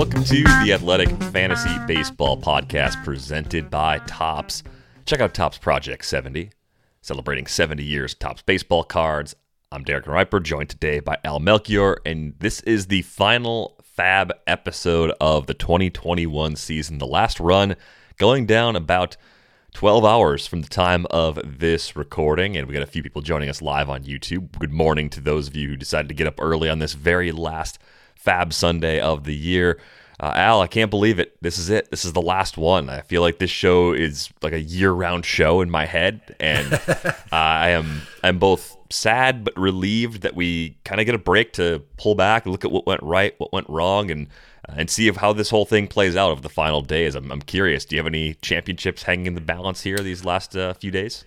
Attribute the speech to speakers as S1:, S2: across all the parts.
S1: Welcome to the Athletic Fantasy Baseball Podcast presented by Topps. Check out Topps Project 70, celebrating 70 years of Topps baseball cards. I'm Derek Riper, joined today by Al Melchior, and this is the final Fab episode of the 2021 season, the last run, going down about 12 hours from the time of this recording, and we got a few people joining us live on YouTube. Good morning to those of you who decided to get up early on this very last Fab Sunday of the year. Al, I can't believe it. This is it. This is the last one. I feel like this show is like a year-round show in my head, and I'm both sad but relieved that we kind of get a break to pull back, look at what went right, what went wrong, and see how this whole thing plays out over the final days. I'm curious. Do you have any championships hanging in the balance here these last few days?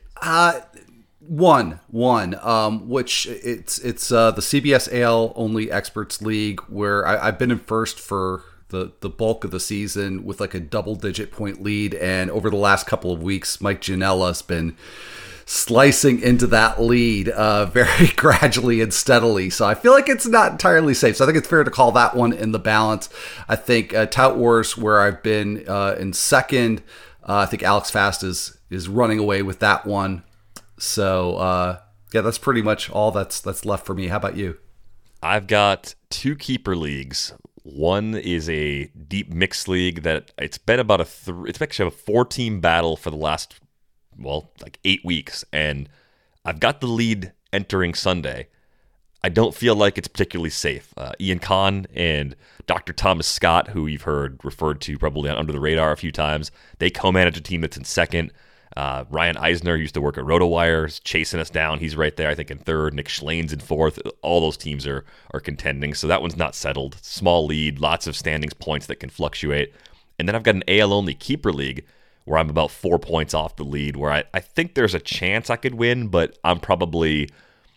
S2: One, which it's the CBS AL Only Experts League, where I've been in first for the bulk of the season with like a double-digit point lead, and over the last couple of weeks, Mike Gianella's been slicing into that lead very gradually and steadily. So I feel like it's not entirely safe. So I think it's fair to call that one in the balance. I think Tout Wars, where I've been in second, I think Alex Fast is running away with that one. So, yeah, that's pretty much all that's left for me. How about you?
S1: I've got two keeper leagues. One is a deep mixed league that it's been about it's actually a 4-team battle for the last, 8 weeks. And I've got the lead entering Sunday. I don't feel like it's particularly safe. Ian Kahn and Dr. Thomas Scott, who you've heard referred to probably on Under the Radar a few times, they co-manage a team that's in second. Ryan Eisner used to work at RotoWire, is chasing us down. He's right there, I think, in third. Nick Schlane's in fourth. All those teams are contending, so that one's not settled. Small lead, lots of standings points that can fluctuate. And then I've got an AL-only keeper league where I'm about 4 points off the lead, where I think there's a chance I could win, but I'm probably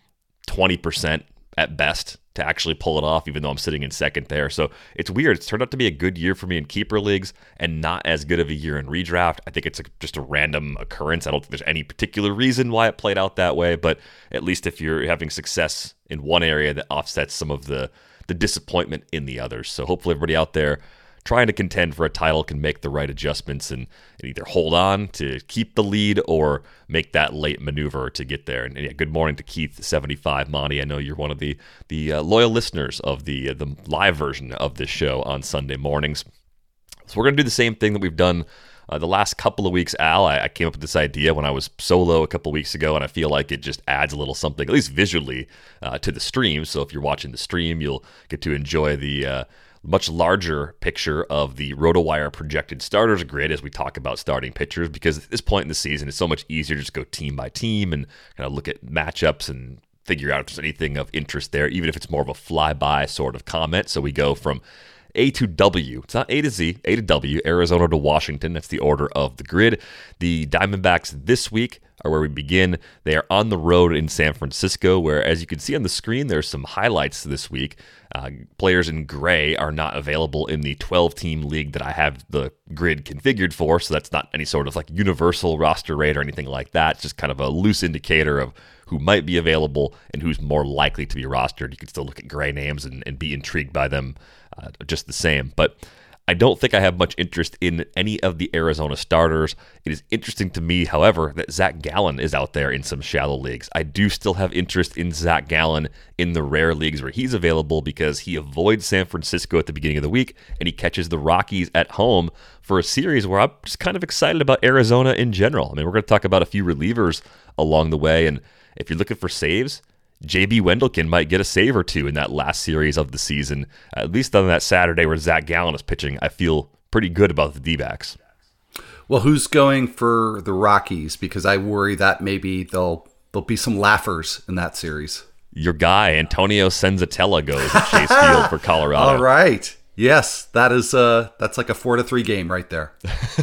S1: 20% at best to actually pull it off, even though I'm sitting in second there. So it's weird. It's turned out to be a good year for me in keeper leagues and not as good of a year in redraft. I think it's just a random occurrence. I don't think there's any particular reason why it played out that way, but at least if you're having success in one area, that offsets some of the disappointment in the others. So hopefully everybody out there trying to contend for a title can make the right adjustments and either hold on to keep the lead or make that late maneuver to get there. And yeah, good morning to Keith75 Monty. I know you're one of the loyal listeners of the live version of this show on Sunday mornings. So we're going to do the same thing that we've done the last couple of weeks, Al. I came up with this idea when I was solo a couple of weeks ago, and I feel like it just adds a little something, at least visually, to the stream. So if you're watching the stream, you'll get to enjoy the much larger picture of the RotoWire projected starters grid as we talk about starting pitchers, because at this point in the season, it's so much easier to just go team by team and kind of look at matchups and figure out if there's anything of interest there, even if it's more of a flyby sort of comment. So we go from A to W. It's not A to Z, A to W, Arizona to Washington. That's the order of the grid. The Diamondbacks this week are where we begin. They are on the road in San Francisco, where, as you can see on the screen, there's some highlights this week. Players in gray are not available in the 12-team league that I have the grid configured for, so that's not any sort of like universal roster rate or anything like that. It's just kind of a loose indicator of who might be available and who's more likely to be rostered. You can still look at gray names and be intrigued by them just the same. But I don't think I have much interest in any of the Arizona starters. It is interesting to me, however, that Zach Gallen is out there in some shallow leagues. I do still have interest in Zach Gallen in the rare leagues where he's available, because he avoids San Francisco at the beginning of the week and he catches the Rockies at home for a series where I'm just kind of excited about Arizona in general. I mean, we're going to talk about a few relievers along the way, and if you're looking for saves, J.B. Wendelken might get a save or two in that last series of the season. At least on that Saturday where Zach Gallen is pitching, I feel pretty good about the D-backs.
S2: Well, who's going for the Rockies? Because I worry that maybe there'll be some laughers in that series.
S1: Your guy, Antonio Senzatella, goes at Chase Field for Colorado.
S2: All right. Yes, that's like a 4-3 game right there.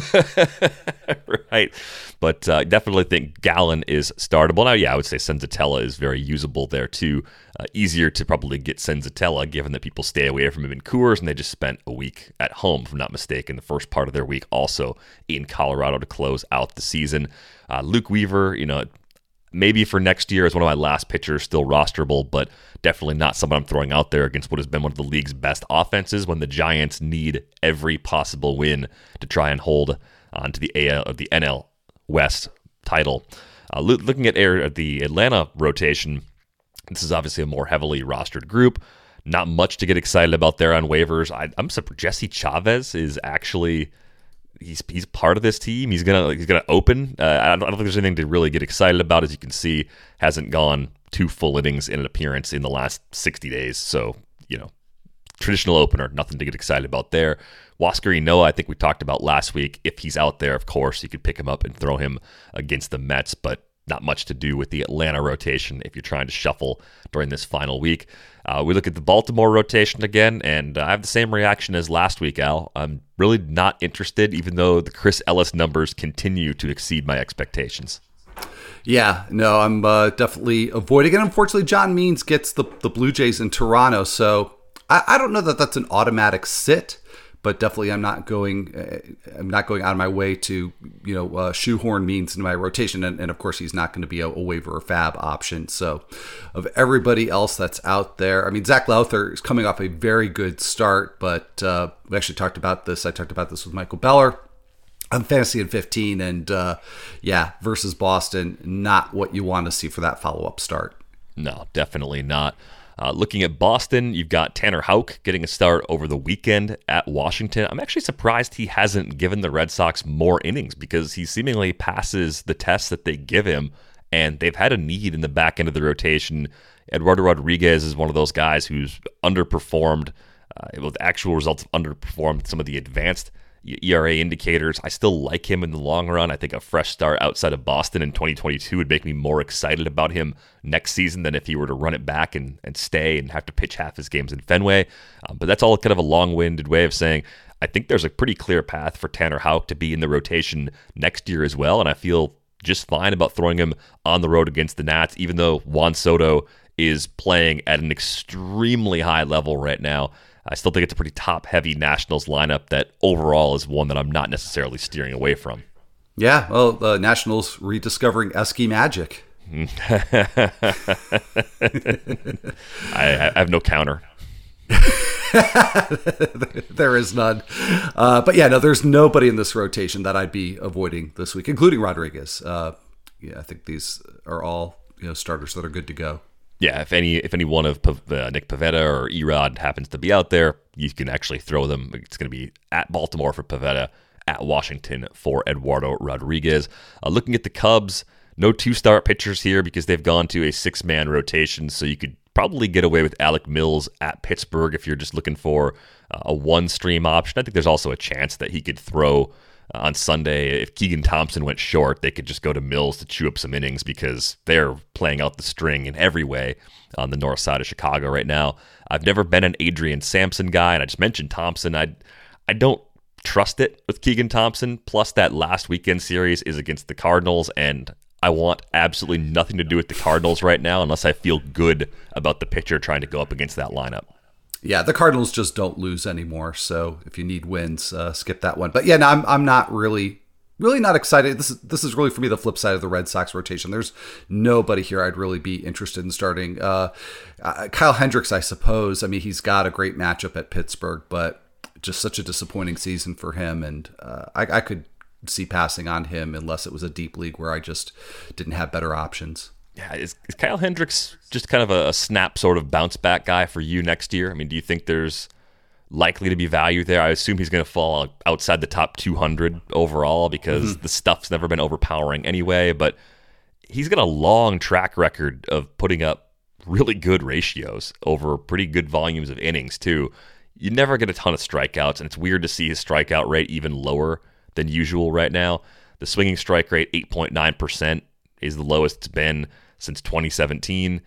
S1: Right. But definitely think Gallen is startable. Now, yeah, I would say Senzatella is very usable there too. Easier to probably get Senzatella, given that people stay away from him in Coors, and they just spent a week at home, if I'm not mistaken, the first part of their week also in Colorado to close out the season. Luke Weaver, maybe for next year as one of my last pitchers, still rosterable, but definitely not someone I'm throwing out there against what has been one of the league's best offenses when the Giants need every possible win to try and hold on to the NL West title. Looking at the Atlanta rotation, this is obviously a more heavily rostered group. Not much to get excited about there on waivers. I'm surprised Jesse Chavez is actually... He's part of this team. He's gonna open. I don't think there's anything to really get excited about. As you can see, hasn't gone 2 full innings in an appearance in the last 60 days. So, traditional opener, nothing to get excited about there. Huascar Ynoa, I think we talked about last week. If he's out there, of course, you could pick him up and throw him against the Mets, but not much to do with the Atlanta rotation if you're trying to shuffle during this final week. We look at the Baltimore rotation again, and I have the same reaction as last week, Al. I'm really not interested, even though the Chris Ellis numbers continue to exceed my expectations.
S2: Yeah, no, I'm definitely avoiding it. Unfortunately, John Means gets the Blue Jays in Toronto, so I don't know that that's an automatic sit. But definitely, I'm not going out of my way to shoehorn Means into my rotation, and of course, he's not going to be a waiver or fab option. So, of everybody else that's out there, I mean, Zach Lowther is coming off a very good start, but we actually talked about this. I talked about this with Michael Beller on Fantasy in 15, and versus Boston, not what you want to see for that follow-up start.
S1: No, definitely not. Looking at Boston, you've got Tanner Houck getting a start over the weekend at Washington. I'm actually surprised he hasn't given the Red Sox more innings because he seemingly passes the tests that they give him, and they've had a need in the back end of the rotation. Eduardo Rodriguez is one of those guys who's underperformed, with actual results underperformed some of the advanced ERA indicators. I still like him in the long run. I think a fresh start outside of Boston in 2022 would make me more excited about him next season than if he were to run it back and stay and have to pitch half his games in Fenway. But that's all kind of a long-winded way of saying I think there's a pretty clear path for Tanner Houck to be in the rotation next year as well, and I feel just fine about throwing him on the road against the Nats, even though Juan Soto is playing at an extremely high level right now. I still think it's a pretty top-heavy Nationals lineup that overall is one that I'm not necessarily steering away from.
S2: Yeah, well, Nationals rediscovering Esky magic.
S1: I have no counter.
S2: There is none. But yeah, no, there's nobody in this rotation that I'd be avoiding this week, including Rodriguez. I think these are all starters that are good to go.
S1: Yeah, if any one of Nick Pivetta or Erod happens to be out there, you can actually throw them. It's going to be at Baltimore for Pivetta, at Washington for Eduardo Rodriguez. Looking at the Cubs, no 2-start pitchers here because they've gone to a 6-man rotation, so you could probably get away with Alec Mills at Pittsburgh if you're just looking for a one-stream option. I think there's also a chance that he could throw on Sunday. If Keegan Thompson went short, they could just go to Mills to chew up some innings because they're playing out the string in every way on the north side of Chicago right now. I've never been an Adrian Sampson guy, and I just mentioned Thompson. I don't trust it with Keegan Thompson. Plus, that last weekend series is against the Cardinals, and I want absolutely nothing to do with the Cardinals right now unless I feel good about the pitcher trying to go up against that lineup.
S2: Yeah, the Cardinals just don't lose anymore. So if you need wins, skip that one. But yeah, no, I'm not really not excited. This is really for me the flip side of the Red Sox rotation. There's nobody here I'd really be interested in starting. Kyle Hendricks, I suppose. I mean, he's got a great matchup at Pittsburgh, but just such a disappointing season for him. And I could see passing on him unless it was a deep league where I just didn't have better options.
S1: Yeah, is Kyle Hendricks just kind of a snap sort of bounce back guy for you next year? I mean, do you think there's likely to be value there? I assume he's going to fall outside the top 200 overall because the stuff's never been overpowering anyway, but he's got a long track record of putting up really good ratios over pretty good volumes of innings too. You never get a ton of strikeouts, and it's weird to see his strikeout rate even lower than usual right now. The swinging strike rate, 8.9%, is the lowest it's been since 2017.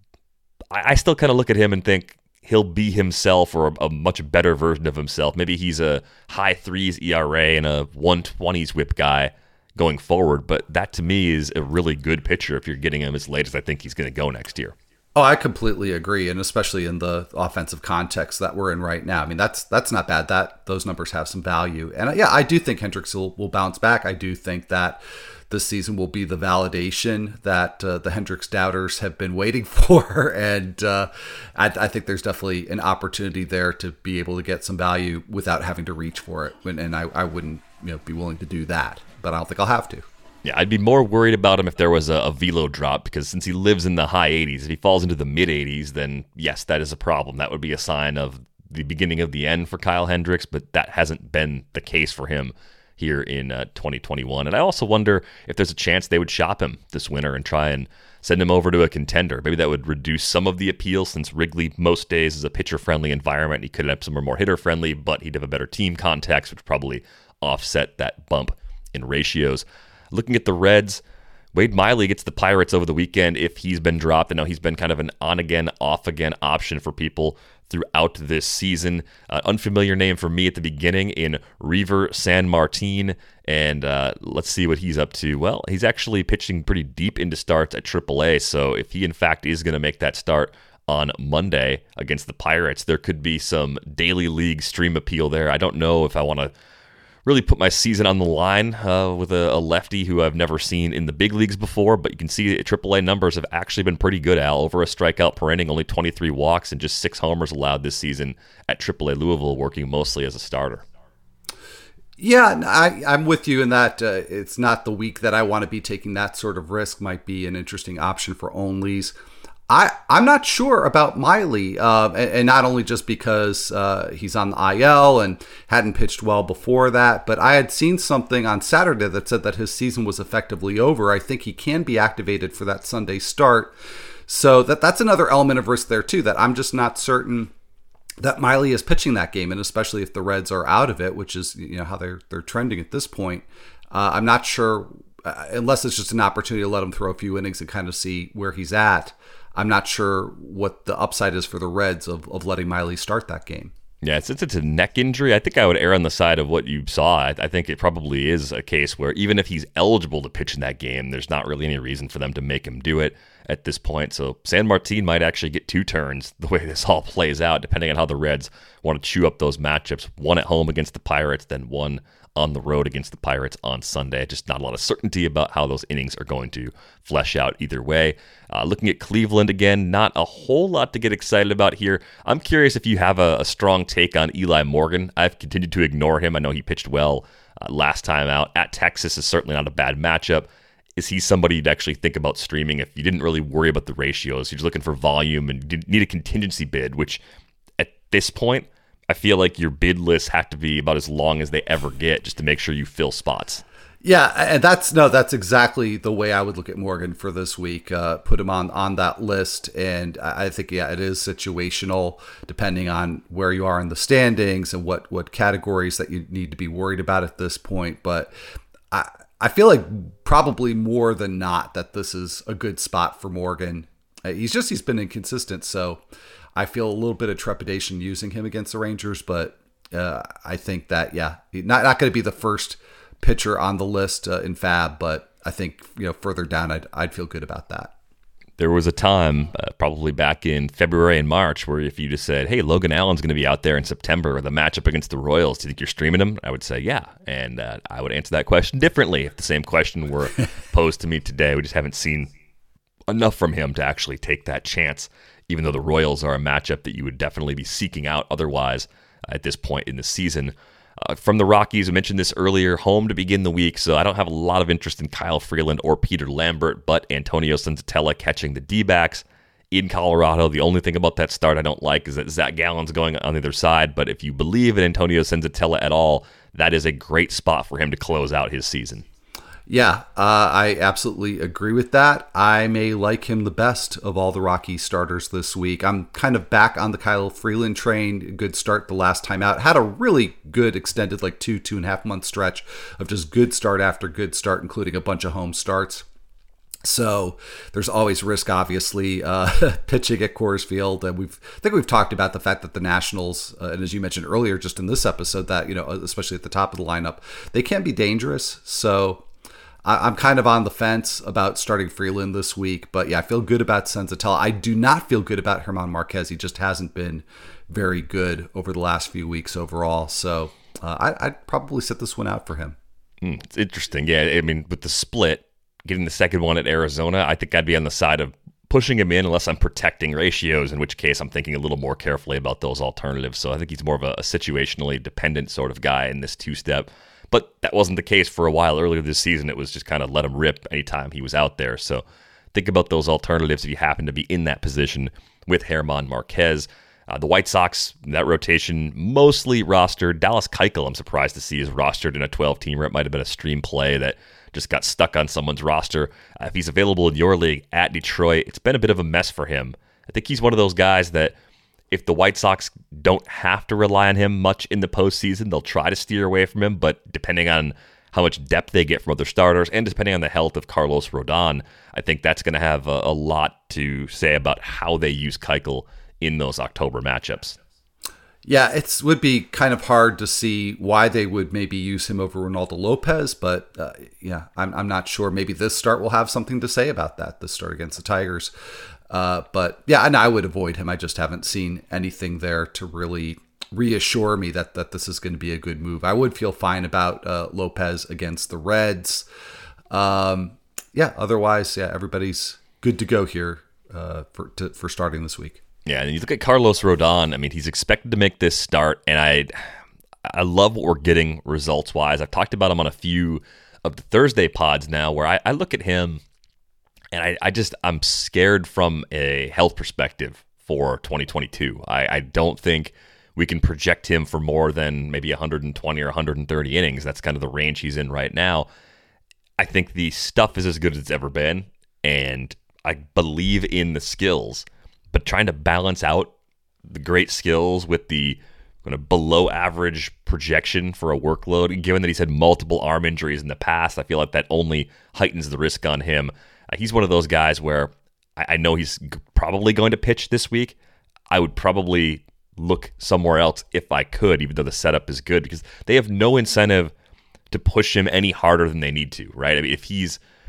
S1: I still kind of look at him and think he'll be himself or a much better version of himself. Maybe he's a high 3s ERA and a 120s whip guy going forward, but that to me is a really good pitcher if you're getting him as late as I think he's going to go next year.
S2: Oh, I completely agree, and especially in the offensive context that we're in right now. I mean, that's not bad. That those numbers have some value, and yeah, I do think Hendricks will bounce back. I do think that this season will be the validation that the Hendricks doubters have been waiting for, and I think there's definitely an opportunity there to be able to get some value without having to reach for it. And I wouldn't be willing to do that, but I don't think I'll have to.
S1: Yeah, I'd be more worried about him if there was a velo drop, because since he lives in the high 80s, if he falls into the mid 80s, then yes, that is a problem. That would be a sign of the beginning of the end for Kyle Hendricks, but that hasn't been the case for him here in 2021. And I also wonder if there's a chance they would shop him this winter and try and send him over to a contender. Maybe that would reduce some of the appeal, since Wrigley most days is a pitcher-friendly environment. He could have somewhere more hitter-friendly, but he'd have a better team context, which would probably offset that bump in ratios. Looking at the Reds, Wade Miley gets the Pirates over the weekend if he's been dropped. I know he's been kind of an on-again, off-again option for people throughout this season. Unfamiliar name for me at the beginning in Reiver Sanmartin, and let's see what he's up to. Well, he's actually pitching pretty deep into starts at AAA, so if he in fact is going to make that start on Monday against the Pirates, there could be some daily league stream appeal there. I don't know if I want to really put my season on the line with a lefty who I've never seen in the big leagues before, but you can see AAA numbers have actually been pretty good, Al. Over a strikeout per inning, only 23 walks, and just 6 homers allowed this season at AAA Louisville, working mostly as a starter.
S2: Yeah, I'm with you in that it's not the week that I want to be taking that sort of risk. Might be an interesting option for onlys. I'm not sure about Miley, and not only just because he's on the IL and hadn't pitched well before that, but I had seen something on Saturday that said that his season was effectively over. I think he can be activated for that Sunday start. So that's another element of risk there too, that I'm just not certain that Miley is pitching that game, and especially if the Reds are out of it, which is how they're trending at this point. I'm not sure, unless it's just an opportunity to let him throw a few innings and kind of see where he's at. I'm not sure what the upside is for the Reds of letting Miley start that game.
S1: Yeah, since it's a neck injury, I think I would err on the side of what you saw. I think it probably is a case where even if he's eligible to pitch in that game, there's not really any reason for them to make him do it at this point. So Sanmartin might actually get 2 turns the way this all plays out, depending on how the Reds want to chew up those matchups. One at home against the Pirates, then one on the road against the Pirates on Sunday. Just not a lot of certainty about how those innings are going to flesh out either way. Looking at Cleveland again, not a whole lot to get excited about here. I'm curious if you have a strong take on Eli Morgan. I've continued to ignore him. I know he pitched well last time out. At Texas is certainly not a bad matchup. Is he somebody you'd actually think about streaming if you didn't really worry about the ratios? You're just looking for volume and you need a contingency bid, which at this point, I feel like your bid lists have to be about as long as they ever get just to make sure you fill spots.
S2: Yeah, and that's exactly the way I would look at Morgan for this week. Put him on that list, and I think it is situational depending on where you are in the standings and what categories that you need to be worried about at this point. But I feel like probably more than not that this is a good spot for Morgan. He's been inconsistent, so I feel a little bit of trepidation using him against the Rangers, but I think that, not going to be the first pitcher on the list in Fab, but I think further down, I'd feel good about that.
S1: There was a time, probably back in February and March, where if you just said, hey, Logan Allen's going to be out there in September with a matchup against the Royals, do you think you're streaming him? I would say, yeah. And I would answer that question differently if the same question were posed to me today. We just haven't seen enough from him to actually take that chance, even though the Royals are a matchup that you would definitely be seeking out otherwise at this point in the season. From the Rockies, I mentioned this earlier, home to begin the week, so I don't have a lot of interest in Kyle Freeland or Peter Lambert, but Antonio Senzatella catching the D-backs in Colorado. The only thing about that start I don't like is that Zach Gallen's going on the other side, but if you believe in Antonio Senzatella at all, that is a great spot for him to close out his season.
S2: Yeah, I absolutely agree with that. I may like him the best of all the Rocky starters this week. I'm kind of back on the Kyle Freeland train. Good start the last time out. Had a really good extended 2.5 month stretch of just good start after good start, including a bunch of home starts. So there's always risk, obviously, pitching at Coors Field. And I think we've talked about the fact that the Nationals, and as you mentioned earlier, just in this episode, that especially at the top of the lineup, they can be dangerous. So I'm kind of on the fence about starting Freeland this week, but yeah, I feel good about Senzatella. I do not feel good about German Marquez. He just hasn't been very good over the last few weeks overall. So I'd probably sit this one out for him.
S1: It's interesting. Yeah, I mean, with the split, getting the second one at Arizona, I think I'd be on the side of pushing him in unless I'm protecting ratios, in which case I'm thinking a little more carefully about those alternatives. So I think he's more of a situationally dependent sort of guy in this two-step. But that wasn't the case for a while earlier this season. It was just kind of let him rip anytime he was out there. So think about those alternatives if you happen to be in that position with German Marquez. The White Sox, that rotation, mostly rostered. Dallas Keuchel, I'm surprised to see, is rostered in a 12-teamer. It might have been a stream play that just got stuck on someone's roster. If he's available in your league at Detroit, it's been a bit of a mess for him. I think he's one of those guys that if the White Sox don't have to rely on him much in the postseason, they'll try to steer away from him. But depending on how much depth they get from other starters and depending on the health of Carlos Rodon, I think that's going to have a lot to say about how they use Keuchel in those October matchups.
S2: Yeah, it would be kind of hard to see why they would maybe use him over Ronaldo Lopez, but I'm not sure. Maybe this start will have something to say about that, this start against the Tigers. But yeah, and I would avoid him. I just haven't seen anything there to really reassure me that this is going to be a good move. I would feel fine about Lopez against the Reds. Otherwise, everybody's good to go here for starting this week.
S1: Yeah, and you look at Carlos Rodon, I mean, he's expected to make this start, and I love what we're getting results-wise. I've talked about him on a few of the Thursday pods now where I look at him, and I'm scared from a health perspective for 2022. I don't think we can project him for more than maybe 120 or 130 innings. That's kind of the range he's in right now. I think the stuff is as good as it's ever been, and I believe in the skills. But trying to balance out the great skills with the kind of below average projection for a workload, given that he's had multiple arm injuries in the past, I feel like that only heightens the risk on him. He's one of those guys where I know he's probably going to pitch this week. I would probably look somewhere else if I could, even though the setup is good, because they have no incentive to push him any harder than they need to, right? I mean, if he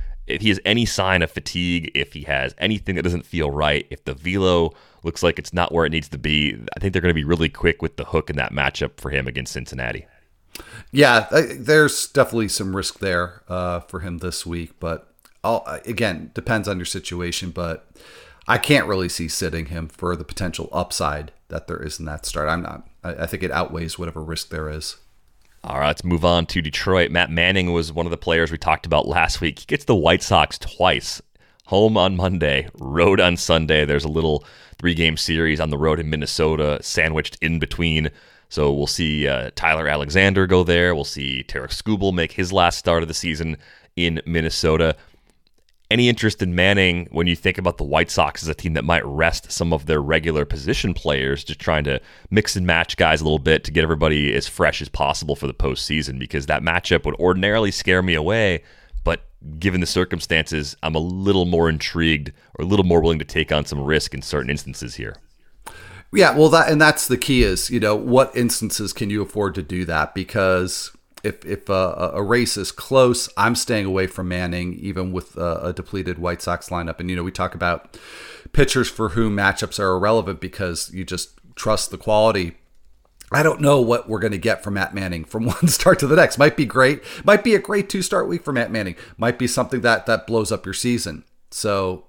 S1: has any sign of fatigue, if he has anything that doesn't feel right, if the velo looks like it's not where it needs to be, I think they're going to be really quick with the hook in that matchup for him against Cincinnati.
S2: Yeah, there's definitely some risk there for him this week, but again, depends on your situation, but I can't really see sitting him for the potential upside that there is in that start. I think it outweighs whatever risk there is.
S1: All right, let's move on to Detroit. Matt Manning was one of the players we talked about last week. He gets the White Sox twice. Home on Monday, road on Sunday. There's a little 3-game series on the road in Minnesota, sandwiched in between. So we'll see Tyler Alexander go there. We'll see Tarik Skubal make his last start of the season in Minnesota. Any interest in Manning when you think about the White Sox as a team that might rest some of their regular position players, just trying to mix and match guys a little bit to get everybody as fresh as possible for the postseason? Because that matchup would ordinarily scare me away, but given the circumstances, I'm a little more intrigued or a little more willing to take on some risk in certain instances here.
S2: Yeah, well, that's the key is, what instances can you afford to do that? Because if a race is close, I'm staying away from Manning, even with a depleted White Sox lineup. And, we talk about pitchers for whom matchups are irrelevant because you just trust the quality. I don't know what we're going to get from Matt Manning from one start to the next. Might be great. Might be a great 2-start week for Matt Manning. Might be something that blows up your season. So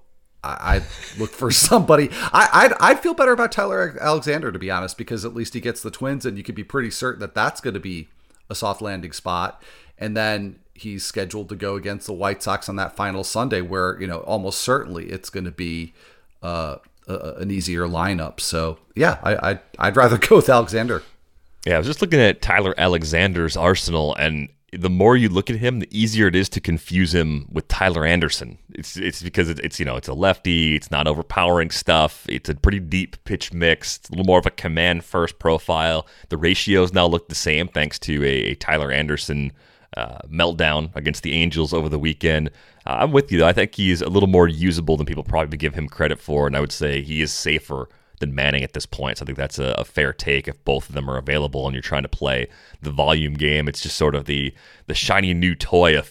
S2: I look for somebody. I'd feel better about Tyler Alexander, to be honest, because at least he gets the Twins, and you could be pretty certain that that's going to be a soft landing spot. And then he's scheduled to go against the White Sox on that final Sunday where, almost certainly it's going to be an easier lineup. So yeah, I'd rather go with Alexander.
S1: Yeah, I was just looking at Tyler Alexander's arsenal, and the more you look at him, the easier it is to confuse him with Tyler Anderson. It's because it's a lefty. It's not overpowering stuff. It's a pretty deep pitch mix. It's a little more of a command first profile. The ratios now look the same thanks to a Tyler Anderson meltdown against the Angels over the weekend. I'm with you, though. I think he's a little more usable than people probably give him credit for, and I would say he is safer than Manning at this point. So I think that's a fair take if both of them are available and you're trying to play the volume game. It's just sort of the shiny new toy effect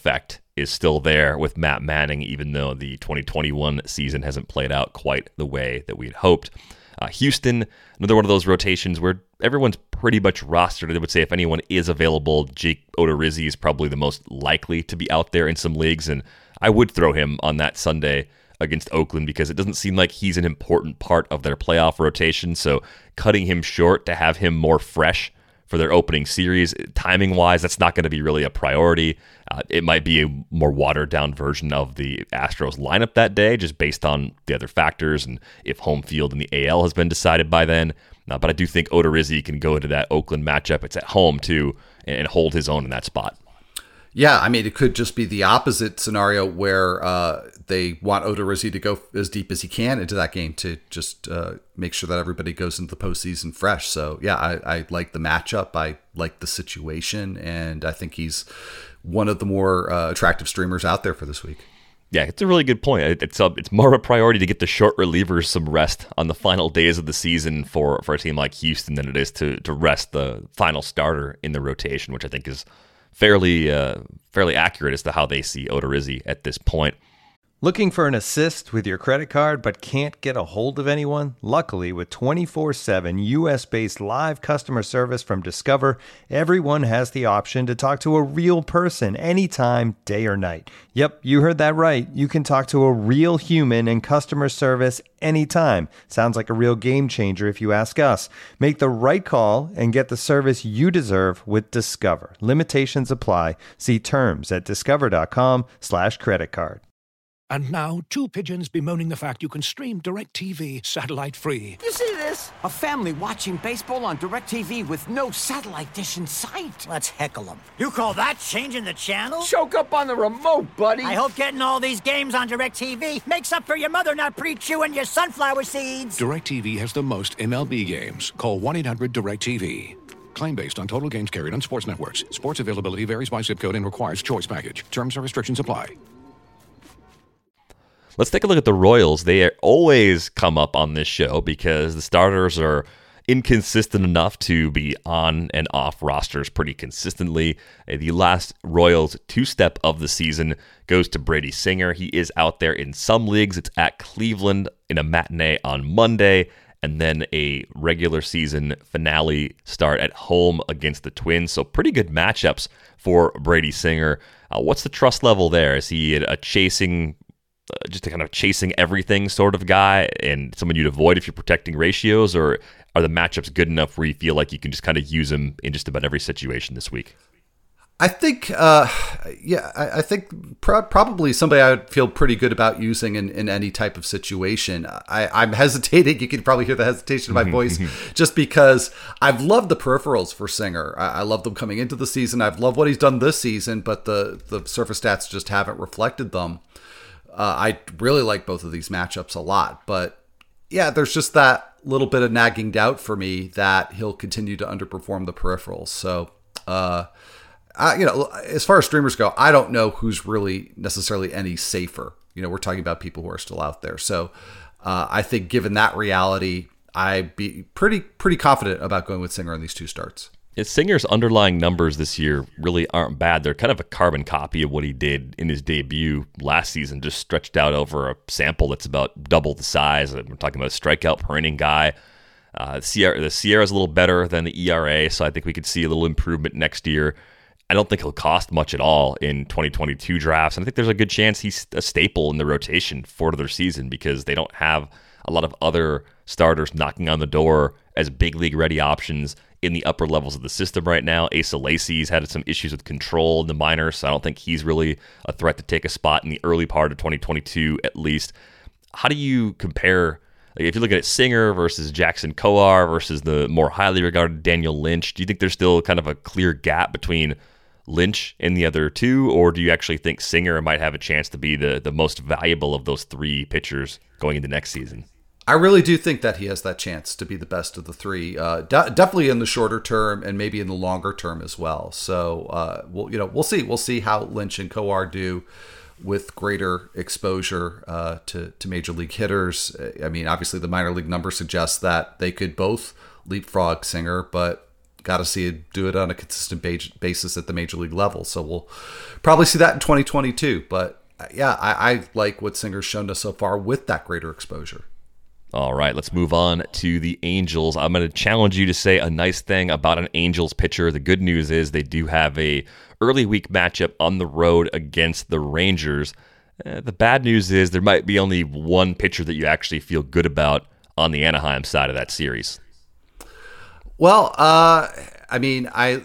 S1: is still there with Matt Manning, even though the 2021 season hasn't played out quite the way that we had hoped. Houston, another one of those rotations where everyone's pretty much rostered. I would say if anyone is available, Jake Odorizzi is probably the most likely to be out there in some leagues, and I would throw him on that Sunday against Oakland because it doesn't seem like he's an important part of their playoff rotation, so cutting him short to have him more fresh for their opening series, timing-wise, that's not going to be really a priority. It might be a more watered-down version of the Astros lineup that day, just based on the other factors and if home field in the AL has been decided by then. But I do think Odorizzi can go into that Oakland matchup. It's at home, too, and hold his own in that spot.
S2: Yeah, I mean, it could just be the opposite scenario where they want Odorizzi to go as deep as he can into that game to just make sure that everybody goes into the postseason fresh. So, yeah, I like the matchup. I like the situation, and I think he's one of the more attractive streamers out there for this week.
S1: Yeah, it's a really good point. It's more of a priority to get the short relievers some rest on the final days of the season for a team like Houston than it is to rest the final starter in the rotation, which I think is fairly accurate as to how they see Odorizzi at this point.
S3: Looking for an assist with your credit card but can't get a hold of anyone? Luckily, with 24/7 US-based live customer service from Discover, everyone has the option to talk to a real person anytime, day or night. Yep, you heard that right. You can talk to a real human in customer service anytime. Sounds like a real game changer if you ask us. Make the right call and get the service you deserve with Discover. Limitations apply. See terms at discover.com/creditcard.
S4: And now, two pigeons bemoaning the fact you can stream DirecTV satellite-free.
S5: You see this? A family watching baseball on DirecTV with no satellite dish in sight. Let's heckle them.
S6: You call that changing the channel?
S5: Choke up on the remote, buddy.
S6: I hope getting all these games on DirecTV makes up for your mother not pre-chewing your sunflower seeds.
S4: DirecTV has the most MLB games. Call 1-800-DirecTV. Claim based on total games carried on sports networks. Sports availability varies by zip code and requires choice package. Terms and restrictions apply.
S1: Let's take a look at the Royals. They always come up on this show because the starters are inconsistent enough to be on and off rosters pretty consistently. The last Royals two-step of the season goes to Brady Singer. He is out there in some leagues. It's at Cleveland in a matinee on Monday, and then a regular season finale start at home against the Twins. So pretty good matchups for Brady Singer. What's the trust level there? Is he a just a kind of chasing everything sort of guy and someone you'd avoid if you're protecting ratios, or are the matchups good enough where you feel like you can just kind of use him in just about every situation this week?
S2: I think, I think probably somebody I would feel pretty good about using in any type of situation. I'm hesitating. You can probably hear the hesitation in my voice just because I've loved the peripherals for Singer. I love them coming into the season. I've loved what he's done this season, but the surface stats just haven't reflected them. I really like both of these matchups a lot, but yeah, there's just that little bit of nagging doubt for me that he'll continue to underperform the peripherals. So, as far as streamers go, I don't know who's really necessarily any safer. We're talking about people who are still out there. So, I think given that reality, I'd be pretty confident about going with Singer on these two starts.
S1: Singer's underlying numbers this year really aren't bad. They're kind of a carbon copy of what he did in his debut last season, just stretched out over a sample that's about double the size. We're talking about a strikeout per inning guy. The Sierra's a little better than the ERA, so I think we could see a little improvement next year. I don't think he'll cost much at all in 2022 drafts, and I think there's a good chance he's a staple in the rotation for their season because they don't have a lot of other starters knocking on the door as big league ready options in the upper levels of the system right now. Asa Lacy's had some issues with control in the minors, so I don't think he's really a threat to take a spot in the early part of 2022 at least. How do you compare, if you're looking at Singer versus Jackson Kowar versus the more highly regarded Daniel Lynch, do you think there's still kind of a clear gap between Lynch and the other two, or do you actually think Singer might have a chance to be the most valuable of those three pitchers going into next season?
S2: I really do think that he has that chance to be the best of the three, definitely in the shorter term and maybe in the longer term as well. So, we'll see. We'll see how Lynch and Kowar do with greater exposure to major league hitters. I mean, obviously the minor league numbers suggest that they could both leapfrog Singer, but got to see it do it on a consistent basis at the major league level. So we'll probably see that in 2022. But yeah, I like what Singer's shown us so far with that greater exposure.
S1: All right, let's move on to the Angels. I'm going to challenge you to say a nice thing about an Angels pitcher. The good news is they do have a early week matchup on the road against the Rangers. The bad news is there might be only one pitcher that you actually feel good about on the Anaheim side of that series.
S2: Well, I mean, I'd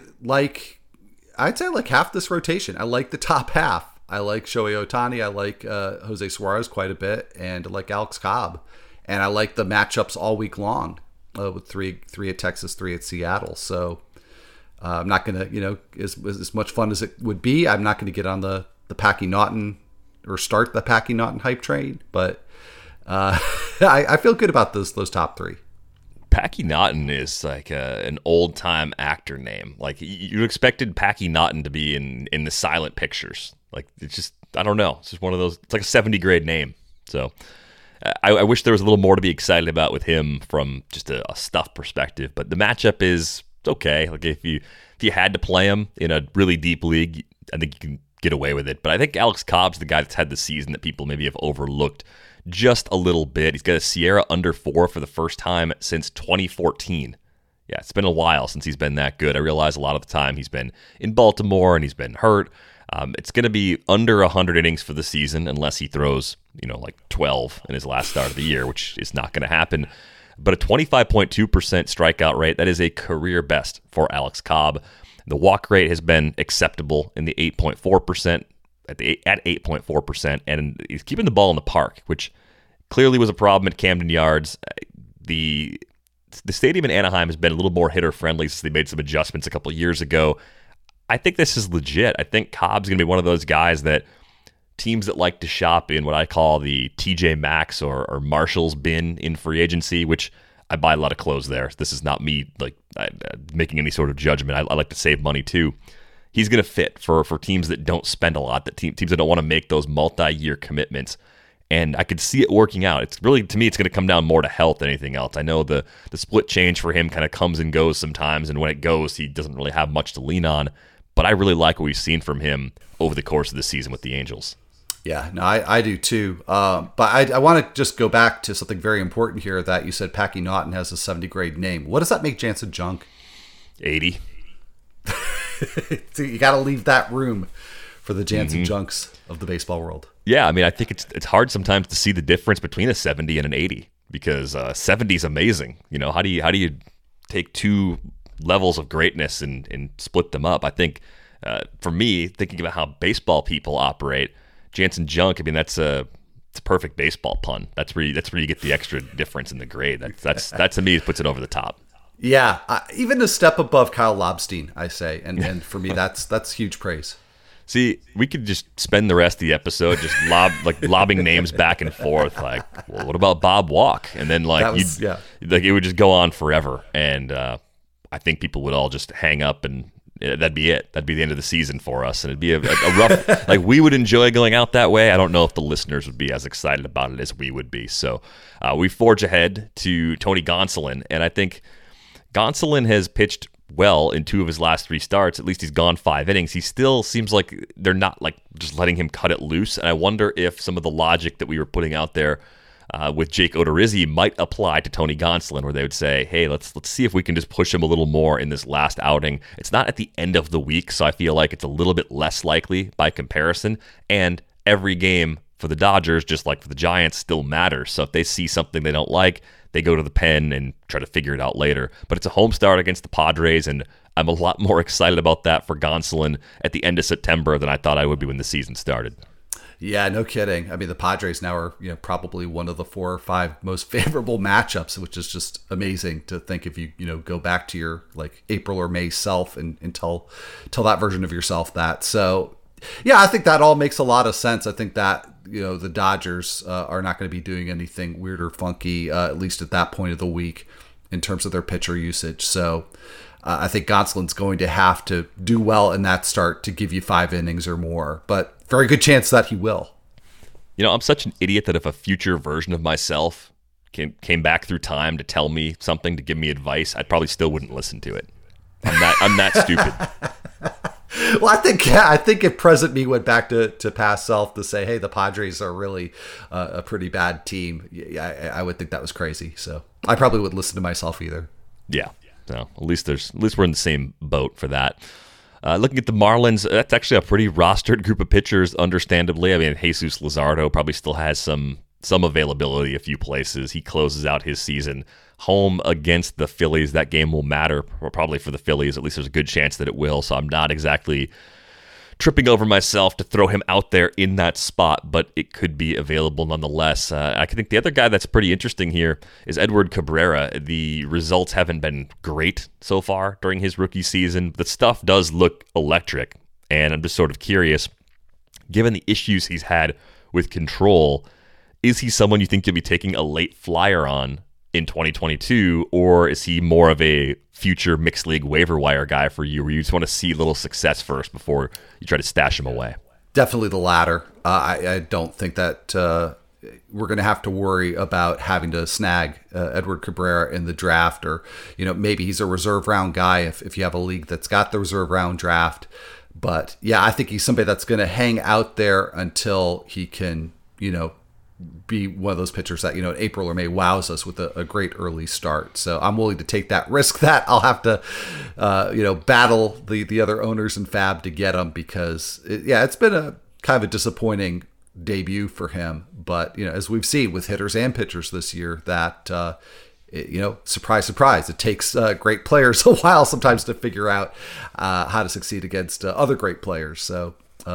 S2: say like half this rotation. I like the top half. I like Shohei Ohtani. I like Jose Suarez quite a bit, and I like Alex Cobb. And I like the matchups all week long with three at Texas, 3 at Seattle. So I'm not going to, as much fun as it would be, I'm not going to get on the Packy Naughton or start the Packy Naughton hype train. But I feel good about those top 3.
S1: Packy Naughton is like an old-time actor name. Like, you expected Packy Naughton to be in the silent pictures. Like, it's just, I don't know. It's just one of those, it's like a 70-grade name. So I wish there was a little more to be excited about with him from just a stuff perspective, but the matchup is okay. Like, if you had to play him in a really deep league, I think you can get away with it. But I think Alex Cobb's the guy that's had the season that people maybe have overlooked just a little bit. He's got a Sierra under 4 for the first time since 2014. Yeah, it's been a while since he's been that good. I realize a lot of the time he's been in Baltimore and he's been hurt. It's going to be under 100 innings for the season unless he throws, like 12 in his last start of the year, which is not going to happen. But a 25.2% strikeout rate, that is a career best for Alex Cobb. The walk rate has been acceptable in the 8.4%, at 8.4%, and he's keeping the ball in the park, which clearly was a problem at Camden Yards. The stadium in Anaheim has been a little more hitter-friendly since they made some adjustments a couple of years ago. I think this is legit. I think Cobb's going to be one of those guys that teams that like to shop in what I call the TJ Maxx or Marshall's bin in free agency, which I buy a lot of clothes there. This is not me making any sort of judgment. I like to save money too. He's going to fit for teams that don't spend a lot, that teams that don't want to make those multi-year commitments. And I could see it working out. It's really, to me, it's going to come down more to health than anything else. I know the split change for him kind of comes and goes sometimes, and when it goes, he doesn't really have much to lean on. But I really like what we've seen from him over the course of the season with the Angels.
S2: Yeah, no, I do too. But I want to just go back to something very important here that you said Packy Naughton has a 70-grade name. What does that make Jansen Junk?
S1: 80.
S2: So you got to leave that room for the Jansen Junks of the baseball world.
S1: Yeah, I mean, I think it's hard sometimes to see the difference between a 70 and an 80 because 70 is amazing. How do you take two levels of greatness and split them up? I think for me, thinking about how baseball people operate, Jansen Junk, I mean, it's a perfect baseball pun. That's where you get the extra difference in the grade. That to me puts it over the top.
S2: Yeah, even a step above Kyle Lobstein, I say, and for me, that's huge praise.
S1: See, we could just spend the rest of the episode just lobbing names back and forth. Like, well, what about Bob Walk? And then it would just go on forever. And I think people would all just hang up, and that'd be it. That'd be the end of the season for us, and it'd be a rough. Like, we would enjoy going out that way. I don't know if the listeners would be as excited about it as we would be. So we forge ahead to Tony Gonsolin, and I think Gonsolin has pitched well in 2 of his last 3 starts. At least he's gone 5 innings. He still seems like they're not just letting him cut it loose. And I wonder if some of the logic that we were putting out there with Jake Odorizzi might apply to Tony Gonsolin, where they would say, hey, let's see if we can just push him a little more in this last outing. It's not at the end of the week, so I feel like it's a little bit less likely by comparison. And every game for the Dodgers, just like for the Giants, still matters. So if they see something they don't like, they go to the pen and try to figure it out later. But it's a home start against the Padres, and I'm a lot more excited about that for Gonsolin at the end of September than I thought I would be when the season started.
S2: Yeah, no kidding. I mean, the Padres now are probably one of the 4 or 5 most favorable matchups, which is just amazing to think if you go back to your April or May self and tell that version of yourself that. So yeah, I think that all makes a lot of sense. I think that the Dodgers are not going to be doing anything weird or funky, at least at that point of the week, in terms of their pitcher usage. So I think Gonsolin's going to have to do well in that start to give you 5 innings or more, but very good chance that he will.
S1: I'm such an idiot that if a future version of myself came back through time to tell me something, to give me advice, I probably still wouldn't listen to it. I'm that stupid.
S2: Well, I think if present me went back to past self to say, hey, the Padres are really a pretty bad team, I would think that was crazy. So I probably wouldn't listen to myself either.
S1: Yeah. So at least we're in the same boat for that. Looking at the Marlins, that's actually a pretty rostered group of pitchers, understandably. I mean, Jesus Luzardo probably still has some availability a few places. He closes out his season home against the Phillies. That game will matter, probably for the Phillies. At least there's a good chance that it will. So I'm not exactly tripping over myself to throw him out there in that spot, but it could be available nonetheless. I think the other guy that's pretty interesting here is Edward Cabrera. The results haven't been great so far during his rookie season. The stuff does look electric, and I'm just sort of curious, given the issues he's had with control, is he someone you think you'll be taking a late flyer on in 2022, or is he more of a future mixed league waiver wire guy for you, where you just want to see a little success first before you try to stash him away?
S2: Definitely the latter. I don't think that we're going to have to worry about having to snag Edward Cabrera in the draft, or maybe he's a reserve round guy if you have a league that's got the reserve round draft. But yeah, I think he's somebody that's going to hang out there until he can be one of those pitchers that, in April or May wows us with a great early start. So I'm willing to take that risk that I'll have to, battle the other owners in Fab to get him, because it's been a kind of a disappointing debut for him. But, as we've seen with hitters and pitchers this year, that, surprise, surprise, it takes great players a while sometimes to figure out how to succeed against other great players. So,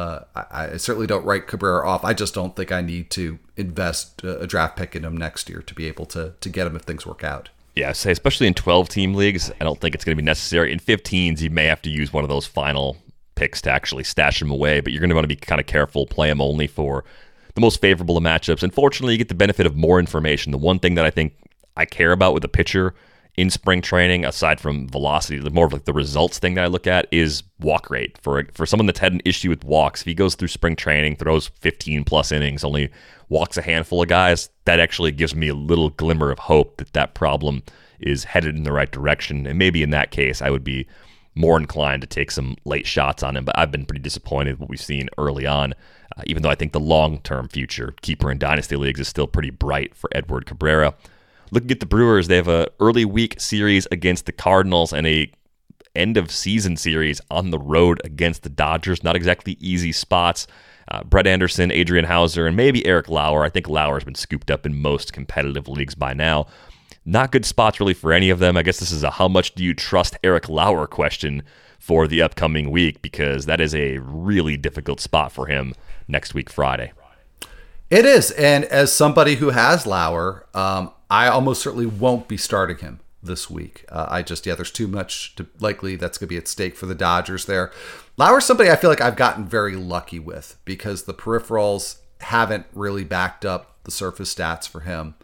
S2: I certainly don't write Cabrera off. I just don't think I need to invest a draft pick in him next year to be able to get him if things work out.
S1: Yeah, especially in 12-team leagues, I don't think it's going to be necessary. In 15s, you may have to use one of those final picks to actually stash him away, but you're going to want to be kind of careful, play him only for the most favorable of matchups. Unfortunately, you get the benefit of more information. The one thing that I think I care about with a pitcher in spring training, aside from velocity, more of like the results thing that I look at is walk rate. For someone that's had an issue with walks, if he goes through spring training, throws 15 plus innings, only walks a handful of guys, that actually gives me a little glimmer of hope that problem is headed in the right direction. And maybe in that case, I would be more inclined to take some late shots on him. But I've been pretty disappointed with what we've seen early on, even though I think the long-term future, keeper in dynasty leagues, is still pretty bright for Edward Cabrera. Looking at the Brewers, they have an early week series against the Cardinals and a end of season series on the road against the Dodgers. Not exactly easy spots. Brett Anderson, Adrian Hauser, and maybe Eric Lauer. I think Lauer's been scooped up in most competitive leagues by now. Not good spots really for any of them. I guess this is a how much do you trust Eric Lauer question for the upcoming week, because that is a really difficult spot for him next week, Friday.
S2: It is, and as somebody who has Lauer, I almost certainly won't be starting him this week. There's too much likely that's going to be at stake for the Dodgers there. Lauer's somebody I feel like I've gotten very lucky with, because the peripherals haven't really backed up the surface stats for him.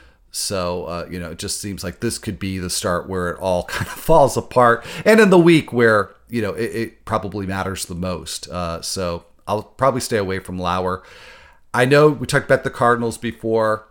S2: So, it just seems like this could be the start where it all kind of falls apart. And in the week where, it probably matters the most. So I'll probably stay away from Lauer. I know we talked about the Cardinals before,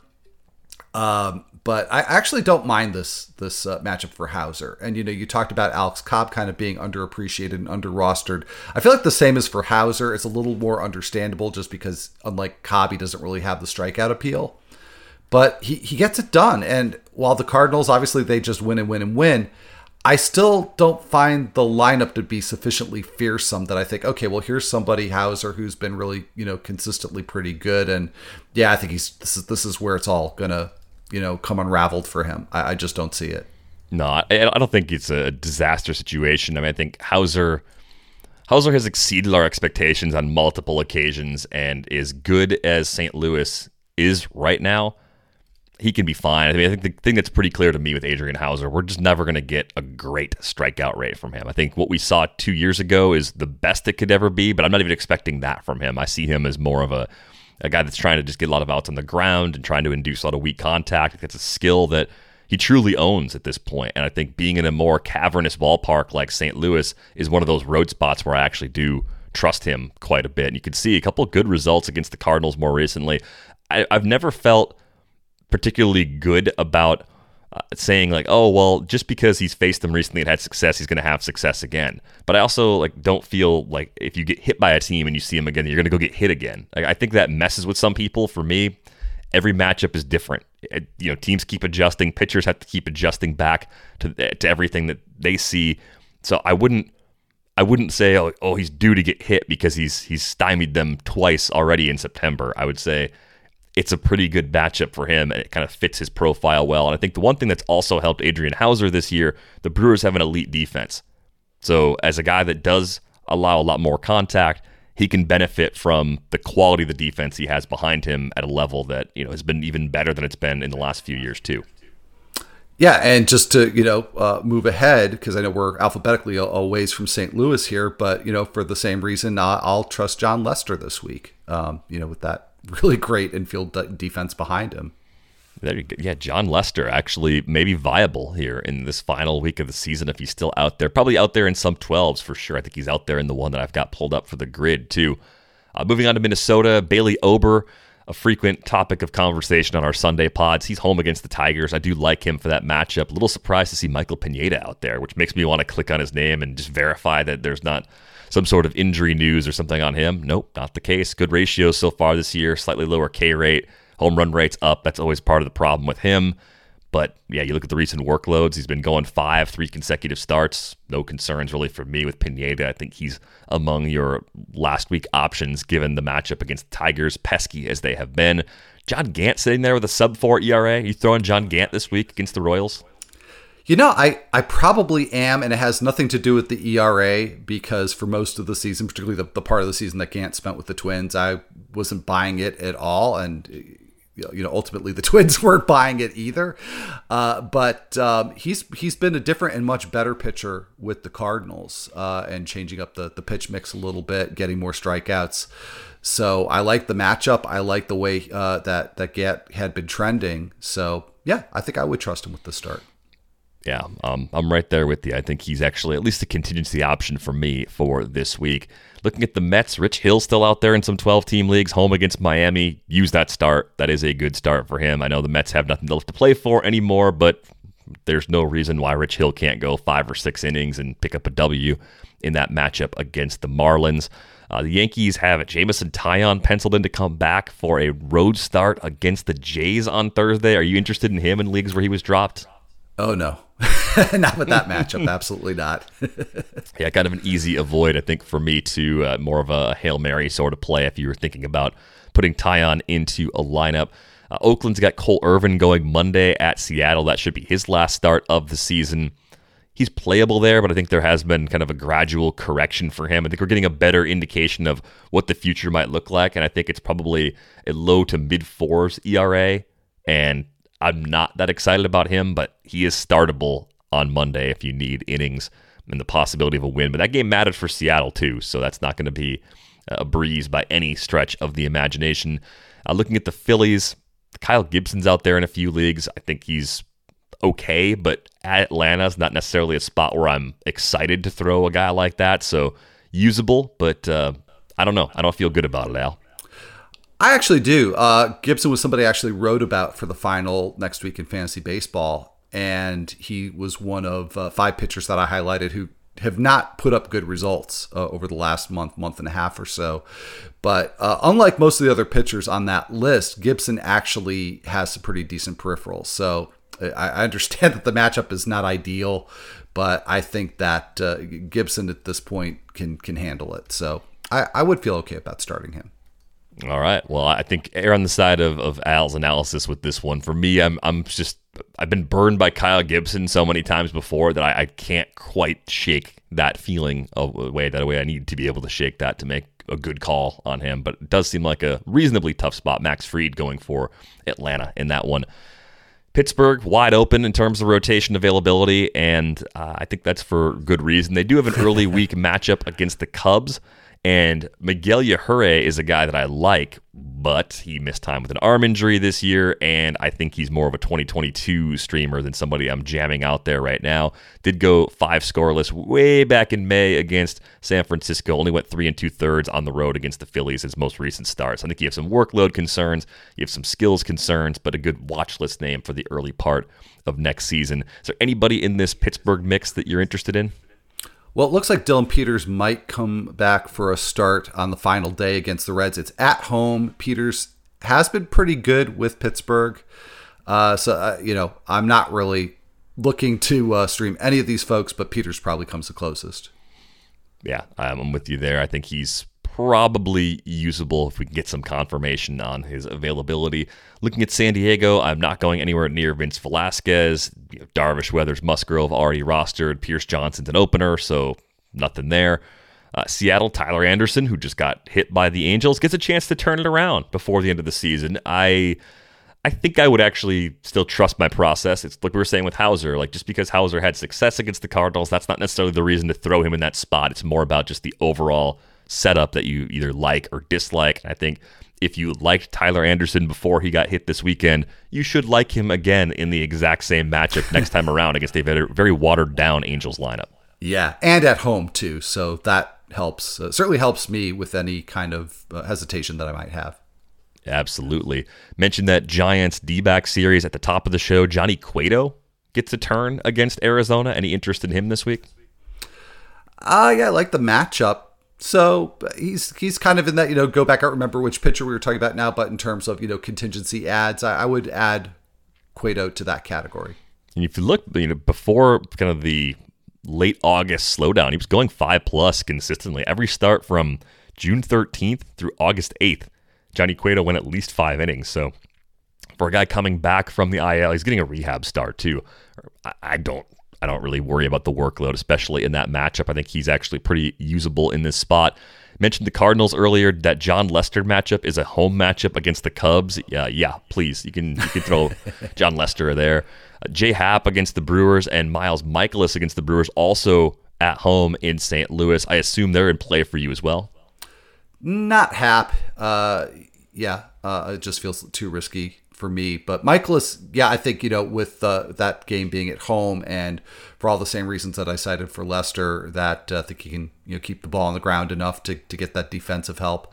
S2: but I actually don't mind this matchup for Hauser. And, you talked about Alex Cobb kind of being underappreciated and under-rostered. I feel like the same is for Hauser. It's a little more understandable just because, unlike Cobb, he doesn't really have the strikeout appeal. But he gets it done. And while the Cardinals, obviously, they just win and win and win, I still don't find the lineup to be sufficiently fearsome that I think, okay, well, here's somebody, Hauser, who's been really, consistently pretty good. And yeah, I think this is where it's all going to, come unraveled for him. I just don't see it.
S1: No, I don't think it's a disaster situation. I mean, I think Hauser has exceeded our expectations on multiple occasions, and as good as St. Louis is right now, he can be fine. I mean, I think the thing that's pretty clear to me with Adrian Hauser, we're just never going to get a great strikeout rate from him. I think what we saw 2 years ago is the best it could ever be, but I'm not even expecting that from him. I see him as more of a guy that's trying to just get a lot of outs on the ground and trying to induce a lot of weak contact. That's a skill that he truly owns at this point. And I think being in a more cavernous ballpark like St. Louis is one of those road spots where I actually do trust him quite a bit. And you can see a couple of good results against the Cardinals more recently. I've never felt particularly good about saying like, oh, well, just because he's faced them recently and had success, he's going to have success again. But I also like don't feel like if you get hit by a team and you see him again, you're going to go get hit again. Like, I think that messes with some people. For me, every matchup is different. Teams keep adjusting. Pitchers have to keep adjusting back to everything that they see. So I wouldn't say, oh, he's due to get hit because he's stymied them twice already in September. I would say it's a pretty good matchup for him, and it kind of fits his profile well. And I think the one thing that's also helped Adrian Hauser this year, the Brewers have an elite defense. So as a guy that does allow a lot more contact, he can benefit from the quality of the defense he has behind him at a level that has been even better than it's been in the last few years too.
S2: Yeah, and just to move ahead, because I know we're alphabetically a ways from St. Louis here, but for the same reason, I'll trust John Lester this week. With that really great infield defense behind him.
S1: There you go. Yeah, John Lester actually maybe viable here in this final week of the season if he's still out there. Probably out there in some 12s for sure. I think he's out there in the one that I've got pulled up for the grid too. Moving on to Minnesota, Bailey Ober, a frequent topic of conversation on our Sunday pods. He's home against the Tigers. I do like him for that matchup. A little surprised to see Michael Pineda out there, which makes me want to click on his name and just verify that there's not some sort of injury news or something on him. Nope, not the case. Good ratios so far this year, slightly lower K rate. Home run rate's up. That's always part of the problem with him. But yeah, you look at the recent workloads. He's been going 3 consecutive starts. No concerns really for me with Pineda. I think he's among your last week options given the matchup against the Tigers, pesky as they have been. John Gant sitting there with a sub-4 ERA. You throwing John Gant this week against the Royals?
S2: I probably am, and it has nothing to do with the ERA because for most of the season, particularly the part of the season that Gant spent with the Twins, I wasn't buying it at all, and ultimately the Twins weren't buying it either. But he's been a different and much better pitcher with the Cardinals and changing up the pitch mix a little bit, getting more strikeouts. So I like the matchup. I like the way that Gant had been trending. So yeah, I think I would trust him with the start.
S1: Yeah, I'm right there with you. I think he's actually at least a contingency option for me for this week. Looking at the Mets, Rich Hill's still out there in some 12-team leagues, home against Miami. Use that start. That is a good start for him. I know the Mets have nothing left to play for anymore, but there's no reason why Rich Hill can't go 5 or 6 innings and pick up a W in that matchup against the Marlins. The Yankees have Jameson Taillon penciled in to come back for a road start against the Jays on Thursday. Are you interested in him in leagues where he was dropped?
S2: Oh, no. Not with that matchup. Absolutely not.
S1: Yeah, kind of an easy avoid, I think, for me to more of a Hail Mary sort of play if you were thinking about putting Taillon into a lineup. Oakland's got Cole Irvin going Monday at Seattle. That should be his last start of the season. He's playable there, but I think there has been kind of a gradual correction for him. I think we're getting a better indication of what the future might look like, and I think it's probably a low to mid-4s ERA, and I'm not that excited about him, but he is startable on Monday if you need innings and the possibility of a win. But that game mattered for Seattle too, so that's not going to be a breeze by any stretch of the imagination. Looking at the Phillies, Kyle Gibson's out there in a few leagues. I think he's okay, but at Atlanta's not necessarily a spot where I'm excited to throw a guy like that. So usable, but I don't know. I don't feel good about it, Al.
S2: I actually do. Gibson was somebody I actually wrote about for the final next week in fantasy baseball, and he was one of 5 pitchers that I highlighted who have not put up good results over the last month and a half or so. But unlike most of the other pitchers on that list, Gibson actually has some pretty decent peripherals. So I understand that the matchup is not ideal, but I think that Gibson at this point can handle it. So I would feel okay about starting him.
S1: All right. Well, I think err on the side of Al's analysis with this one. For me, I've been burned by Kyle Gibson so many times before that I can't quite shake that feeling of the way I need to be able to shake that to make a good call on him. But it does seem like a reasonably tough spot. Max Fried going for Atlanta in that one. Pittsburgh, wide open in terms of rotation availability, and I think that's for good reason. They do have an early week matchup against the Cubs, and Miguel Yajure is a guy that I like, but he missed time with an arm injury this year, and I think he's more of a 2022 streamer than somebody I'm jamming out there right now. Did go 5 scoreless way back in May against San Francisco, only went 3 2/3 on the road against the Phillies his most recent starts. I think you have some workload concerns, you have some skills concerns, but a good watch list name for the early part of next season. Is there anybody in this Pittsburgh mix that you're interested in?
S2: Well, it looks like Dylan Peters might come back for a start on the final day against the Reds. It's at home. Peters has been pretty good with Pittsburgh. I'm not really looking to stream any of these folks, but Peters probably comes the closest.
S1: Yeah, I'm with you there. I think he's probably usable if we can get some confirmation on his availability. Looking at San Diego, I'm not going anywhere near Vince Velasquez. Darvish, Weathers, Musgrove already rostered. Pierce Johnson's an opener, so nothing there. Seattle, Tyler Anderson, who just got hit by the Angels, gets a chance to turn it around before the end of the season. I think I would actually still trust my process. It's like we were saying with Hauser. Like, just because Hauser had success against the Cardinals, that's not necessarily the reason to throw him in that spot. It's more about just the overall setup that you either like or dislike. And I think if you liked Tyler Anderson before he got hit this weekend, you should like him again in the exact same matchup next time around against a very, very watered down Angels lineup.
S2: Yeah, and at home too. So that helps. Certainly helps me with any kind of hesitation that I might have.
S1: Absolutely. Mentioned that Giants D-back series at the top of the show. Johnny Cueto gets a turn against Arizona. Any interest in him this week?
S2: Yeah, I like the matchup. So he's kind of in that, go back. I don't remember which pitcher we were talking about now, but in terms of, contingency ads, I would add Cueto to that category.
S1: And if you look, before kind of the late August slowdown, he was going 5+ consistently. Every start from June 13th through August 8th, Johnny Cueto went at least 5 innings. So for a guy coming back from the IL, he's getting a rehab start too. I don't really worry about the workload, especially in that matchup. I think he's actually pretty usable in this spot. Mentioned the Cardinals earlier. That John Lester matchup is a home matchup against the Cubs. Yeah, please. You can throw John Lester there. Jay Happ against the Brewers and Miles Michaelis against the Brewers, also at home in St. Louis. I assume they're in play for you as well.
S2: Not Happ. It just feels too risky for me. But Michaelis, I think, with that game being at home and for all the same reasons that I cited for Lester, that I think he can keep the ball on the ground enough to get that defensive help.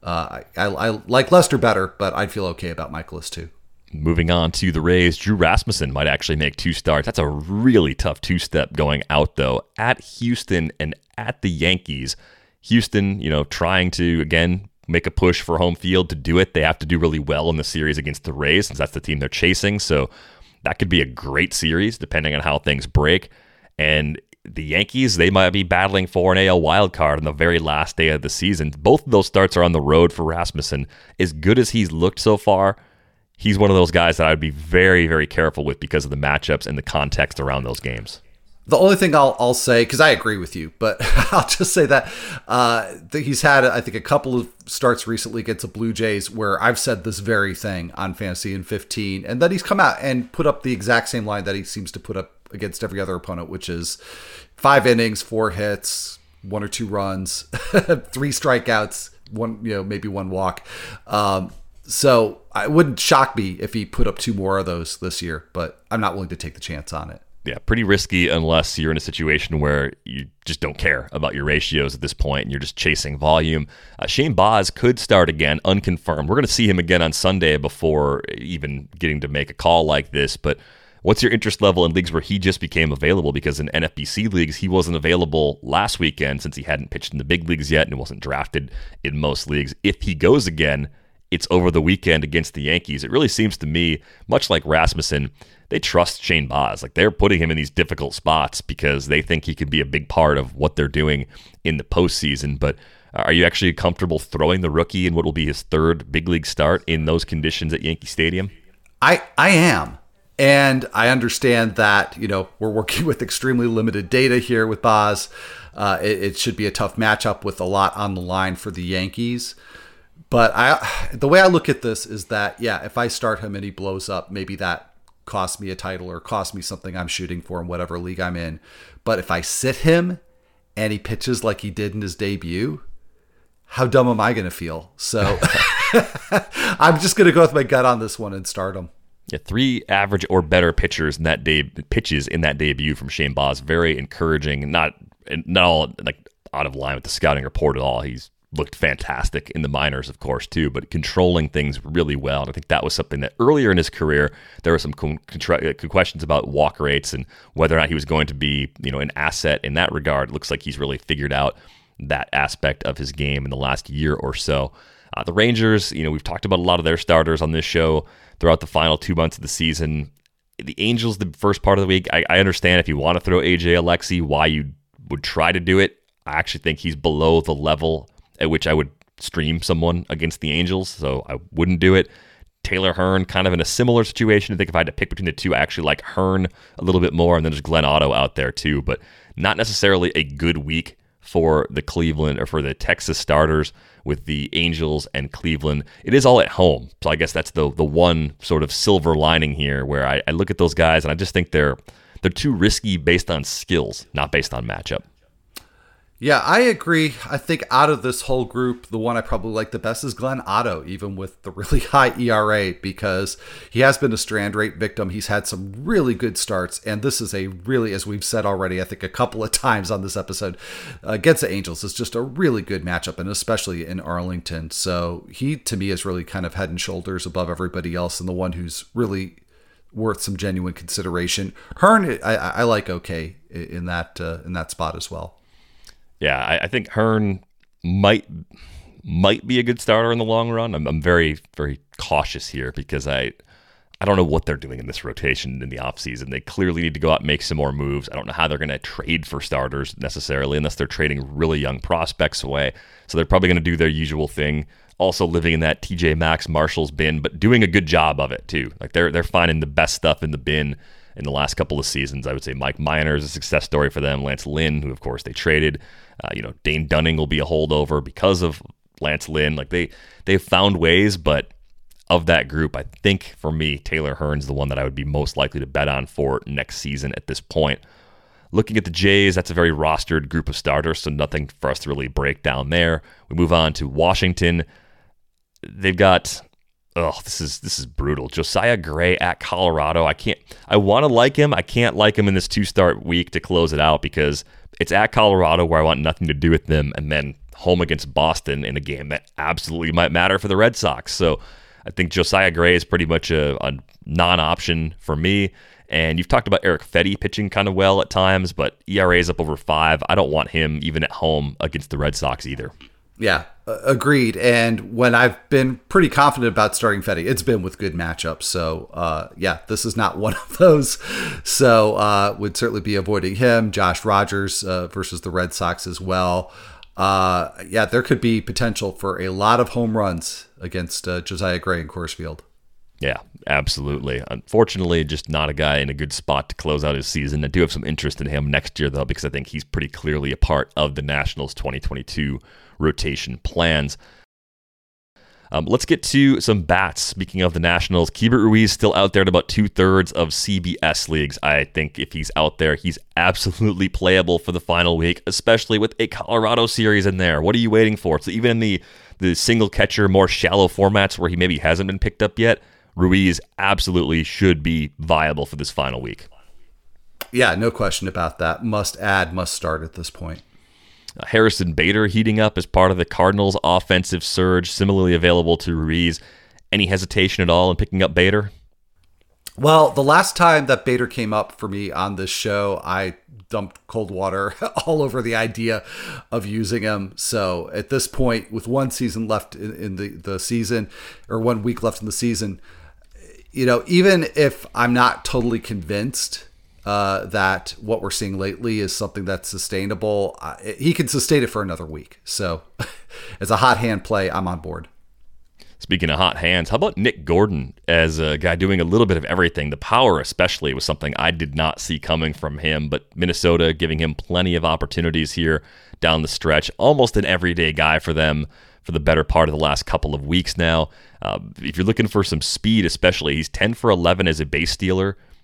S2: I like Lester better, but I'd feel okay about Michaelis too.
S1: Moving on to the Rays, Drew Rasmussen might actually make 2 starts. That's a really tough 2-step going out, though, at Houston and at the Yankees. Houston, trying to, again, make a push for home field. To do it, they have to do really well in the series against the Rays, since that's the team they're chasing. So that could be a great series, depending on how things break. And the Yankees, they might be battling for an AL wildcard on the very last day of the season. Both of those starts are on the road for Rasmussen. As good as he's looked so far, he's one of those guys that I would be very, very careful with because of the matchups and the context around those games.
S2: The only thing I'll say, because I agree with you, but I'll just say that he's had, I think, a couple of starts recently against the Blue Jays where I've said this very thing on Fantasy in 15, and then he's come out and put up the exact same line that he seems to put up against every other opponent, which is 5 innings, 4 hits, 1 or 2 runs, 3 strikeouts, maybe 1 walk. So it wouldn't shock me if he put up 2 more of those this year, but I'm not willing to take the chance on it.
S1: Yeah, pretty risky unless you're in a situation where you just don't care about your ratios at this point and you're just chasing volume. Shane Baz could start again, unconfirmed. We're going to see him again on Sunday before even getting to make a call like this. But what's your interest level in leagues where he just became available? Because in NFBC leagues, he wasn't available last weekend since he hadn't pitched in the big leagues yet and wasn't drafted in most leagues. If he goes again, it's over the weekend against the Yankees. It really seems to me, much like Rasmussen, they trust Shane Baz. Like, they're putting him in these difficult spots because they think he could be a big part of what they're doing in the postseason. But are you actually comfortable throwing the rookie in what will be his 3rd big league start in those conditions at Yankee Stadium?
S2: I am. And I understand that, we're working with extremely limited data here with Baz. It should be a tough matchup with a lot on the line for the Yankees. But the way I look at this is that, if I start him and he blows up, maybe that costs me a title or costs me something I'm shooting for in whatever league I'm in. But if I sit him and he pitches like he did in his debut, how dumb am I going to feel? So I'm just going to go with my gut on this one and start him.
S1: Yeah, 3 average or better pitches in that debut from Shane Baz. Very encouraging. Not all like out of line with the scouting report at all. He's looked fantastic in the minors, of course, too, but controlling things really well. And I think that was something that earlier in his career, there were some questions about walk rates and whether or not he was going to be, an asset in that regard. It looks like he's really figured out that aspect of his game in the last year or so. The Rangers, we've talked about a lot of their starters on this show throughout the final 2 months of the season. The Angels, the first part of the week, I understand if you want to throw AJ Alexy, why you would try to do it. I actually think he's below the level at which I would stream someone against the Angels, so I wouldn't do it. Taylor Hearn, kind of in a similar situation. I think if I had to pick between the two, I actually like Hearn a little bit more, and then there's Glenn Otto out there too, but not necessarily a good week for the Cleveland or for the Texas starters with the Angels and Cleveland. It is all at home, so I guess that's the one sort of silver lining here where I look at those guys and I just think they're too risky based on skills, not based on matchup.
S2: Yeah, I agree. I think out of this whole group, the one I probably like the best is Glenn Otto, even with the really high ERA, because he has been a strand rate victim. He's had some really good starts, and this is a really, as we've said already, I think a couple of times on this episode, against the Angels, is just a really good matchup, and especially in Arlington. So he, to me, is really kind of head and shoulders above everybody else, and the one who's really worth some genuine consideration. Hearn, I like okay in that spot as well.
S1: Yeah, I think Hearn might be a good starter in the long run. I'm very, very cautious here because I don't know what they're doing in this rotation in the offseason. They clearly need to go out and make some more moves. I don't know how they're going to trade for starters necessarily unless they're trading really young prospects away. So they're probably going to do their usual thing, also living in that TJ Maxx Marshall's bin, but doing a good job of it too. Like they're finding the best stuff in the bin in the last couple of seasons. I would say Mike Minor is a success story for them. Lance Lynn, who of course they traded. Dane Dunning will be a holdover because of Lance Lynn. Like they've found ways, but of that group, I think for me, Taylor Hearn's the one that I would be most likely to bet on for next season at this point. Looking at the Jays, that's a very rostered group of starters, so nothing for us to really break down there. We move on to Washington. They've got this is brutal. Josiah Gray at Colorado. I want to like him. I can't like him in this 2-start week to close it out because it's at Colorado where I want nothing to do with them, and then home against Boston in a game that absolutely might matter for the Red Sox. So I think Josiah Gray is pretty much a non-option for me. And you've talked about Eric Fedde pitching kind of well at times, but ERA is up over 5. I don't want him even at home against the Red Sox either.
S2: Yeah, agreed. And when I've been pretty confident about starting Fedde, it's been with good matchups. So, this is not one of those. So, would certainly be avoiding him. Josh Rogers versus the Red Sox as well. There could be potential for a lot of home runs against Josiah Gray in Coors Field.
S1: Yeah, absolutely. Unfortunately, just not a guy in a good spot to close out his season. I do have some interest in him next year, though, because I think he's pretty clearly a part of the Nationals 2022 rotation plans. Let's get to some bats. Speaking of the Nationals, Keibert Ruiz still out there at about 2/3 of CBS leagues. I think if he's out there, he's absolutely playable for the final week, especially with a Colorado series in there. What are you waiting for? So even in the single catcher, more shallow formats where he maybe hasn't been picked up yet, Ruiz absolutely should be viable for this final week.
S2: Yeah, no question about that. Must add, must start at this point.
S1: Harrison Bader heating up as part of the Cardinals' offensive surge, similarly available to Ruiz. Any hesitation at all in picking up Bader?
S2: Well, the last time that Bader came up for me on this show, I dumped cold water all over the idea of using him. So at this point, with one season left in the season, or 1 week left in the season, even if I'm not totally convinced that what we're seeing lately is something that's sustainable, he can sustain it for another week. So as a hot hand play, I'm on board.
S1: Speaking of hot hands, how about Nick Gordon as a guy doing a little bit of everything? The power especially was something I did not see coming from him, but Minnesota giving him plenty of opportunities here down the stretch. Almost an everyday guy for them for the better part of the last couple of weeks now. If you're looking for some speed especially, he's 10 for 11 as a base stealer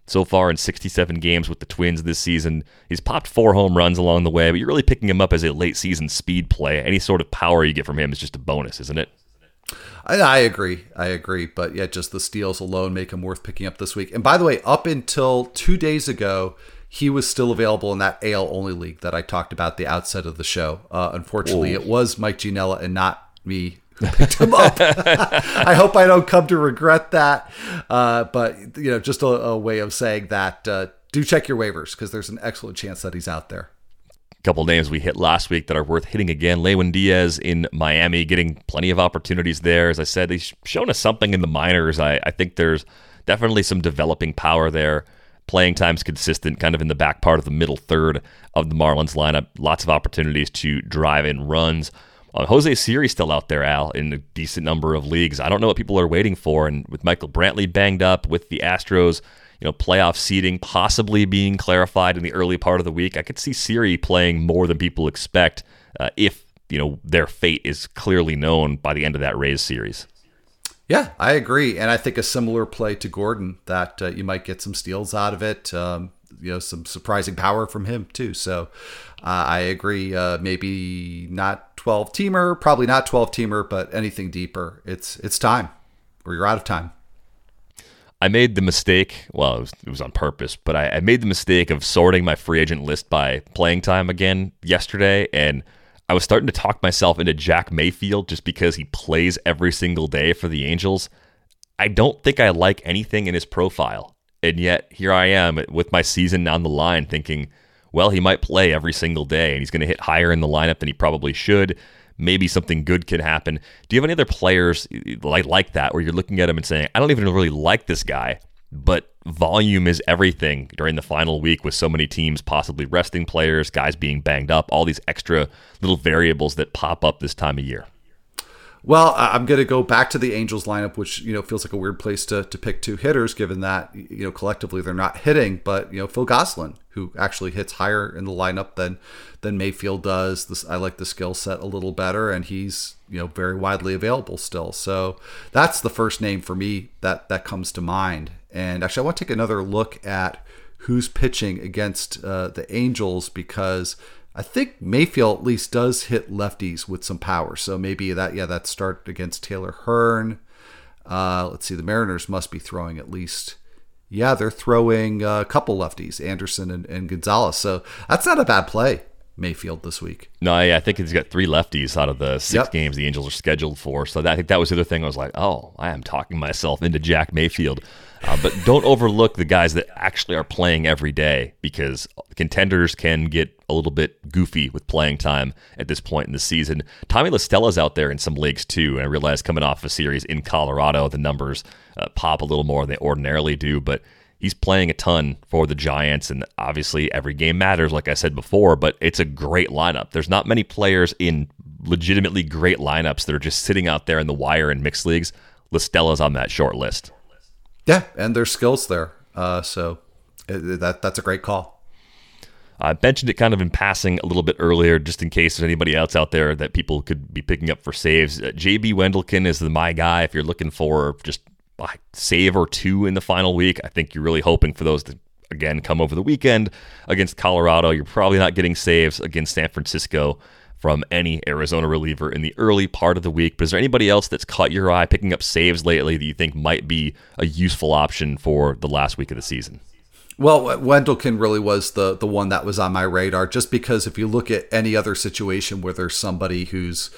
S1: so far in 67 games with the Twins this season. He's popped 4 home runs along the way, but you're really picking him up as a late season speed play. Any sort of power you get from him is just a bonus, isn't it?
S2: I agree. But yeah, just the steals alone make him worth picking up this week. And by the way, up until 2 days ago, he was still available in that AL only league that I talked about at the outset of the show. Unfortunately, It was Mike Gianella and not me who picked him up. I hope I don't come to regret that. But just a way of saying that do check your waivers because there's an excellent chance that he's out there.
S1: Couple names we hit last week that are worth hitting again. Lewin Diaz in Miami, getting plenty of opportunities there. As I said, he's shown us something in the minors. I think there's definitely some developing power there. Playing time's consistent, kind of in the back part of the middle third of the Marlins lineup. Lots of opportunities to drive in runs. Jose Siri still out there, Al, in a decent number of leagues. I don't know what people are waiting for. And with Michael Brantley banged up, with the Astros, playoff seeding possibly being clarified in the early part of the week, I could see Siri playing more than people expect if, their fate is clearly known by the end of that Rays series.
S2: Yeah, I agree. And I think a similar play to Gordon that you might get some steals out of it, some surprising power from him too. So I agree. Maybe not 12-teamer, probably not 12-teamer, but anything deeper. It's time or you're out of time.
S1: I made the mistake, well, it was on purpose, but I made the mistake of sorting my free agent list by playing time again yesterday, and I was starting to talk myself into Jack Mayfield just because he plays every single day for the Angels. I don't think I like anything in his profile, and yet here I am with my season on the line thinking, well, he might play every single day, and he's going to hit higher in the lineup than he probably should. Maybe something good can happen. Do you have any other players like that where you're looking at him and saying, I don't even really like this guy, but volume is everything during the final week with so many teams possibly resting players, guys being banged up, all these extra little variables that pop up this time of year?
S2: Well, I'm going to go back to the Angels lineup, which feels like a weird place to pick 2 hitters, given that collectively they're not hitting. But Phil Gosselin, who actually hits higher in the lineup than Mayfield does. I like the skill set a little better, and he's very widely available still. So that's the first name for me that comes to mind. And actually, I want to take another look at who's pitching against the Angels because I think Mayfield at least does hit lefties with some power. So maybe that start against Taylor Hearn. Let's see, the Mariners must be throwing at least. Yeah, they're throwing a couple lefties, Anderson and Gonzalez. So that's not a bad play, Mayfield, this week.
S1: No, I think he's got 3 lefties out of the 6 games the Angels are scheduled for. So I think that was the other thing. I was like, oh, I am talking myself into Jack Mayfield. But don't overlook the guys that actually are playing every day because contenders can get a little bit goofy with playing time at this point in the season. Tommy La Stella's out there in some leagues too, and I realize coming off a series in Colorado, the numbers pop a little more than they ordinarily do, but he's playing a ton for the Giants, and obviously every game matters, like I said before, but it's a great lineup. There's not many players in legitimately great lineups that are just sitting out there in the wire in mixed leagues. La Stella's on that short list.
S2: Yeah, and there's skills there. So that's a great call.
S1: I mentioned it kind of in passing a little bit earlier, just in case there's anybody else out there that people could be picking up for saves. J.B. Wendelken is my guy. If you're looking for just a save or 2 in the final week, I think you're really hoping for those to, again, come over the weekend against Colorado. You're probably not getting saves against San Francisco from any Arizona reliever in the early part of the week. But is there anybody else that's caught your eye picking up saves lately that you think might be a useful option for the last week of the season?
S2: Well, Wendelken really was the one that was on my radar, just because if you look at any other situation where there's somebody who's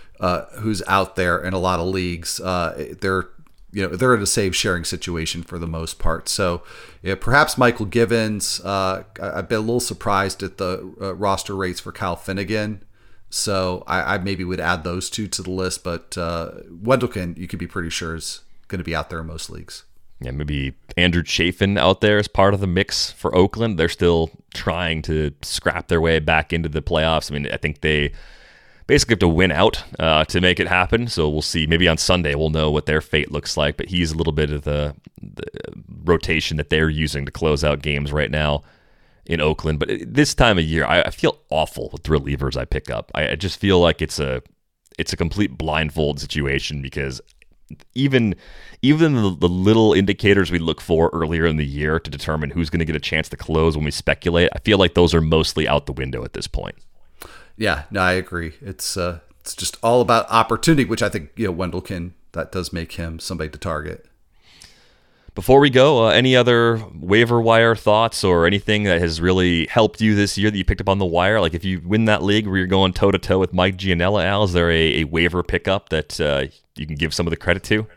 S2: out there in a lot of leagues, they're in a save sharing situation for the most part. So perhaps Michael Givens. I've been a little surprised at the roster rates for Kyle Finnegan. So I maybe would add those 2 to the list, but Wendelken, you could be pretty sure is going to be out there in most leagues.
S1: Yeah, maybe Andrew Chafin out there as part of the mix for Oakland. They're still trying to scrap their way back into the playoffs. I mean, I think they basically have to win out to make it happen. So we'll see. Maybe on Sunday we'll know what their fate looks like. But he's a little bit of the rotation that they're using to close out games right now in Oakland. But this time of year, I feel awful with the relievers I pick up. I just feel like it's a complete blindfold situation because even the little indicators we look for earlier in the year to determine who's going to get a chance to close when we speculate, I feel like those are mostly out the window at this point.
S2: Yeah, no, I agree. It's just all about opportunity, which I think, Wendell that does make him somebody to target.
S1: Before we go, any other waiver wire thoughts or anything that has really helped you this year that you picked up on the wire? Like if you win that league where you're going toe-to-toe with Mike Gianella, Al, is there a waiver pickup that you can give some of the credit to?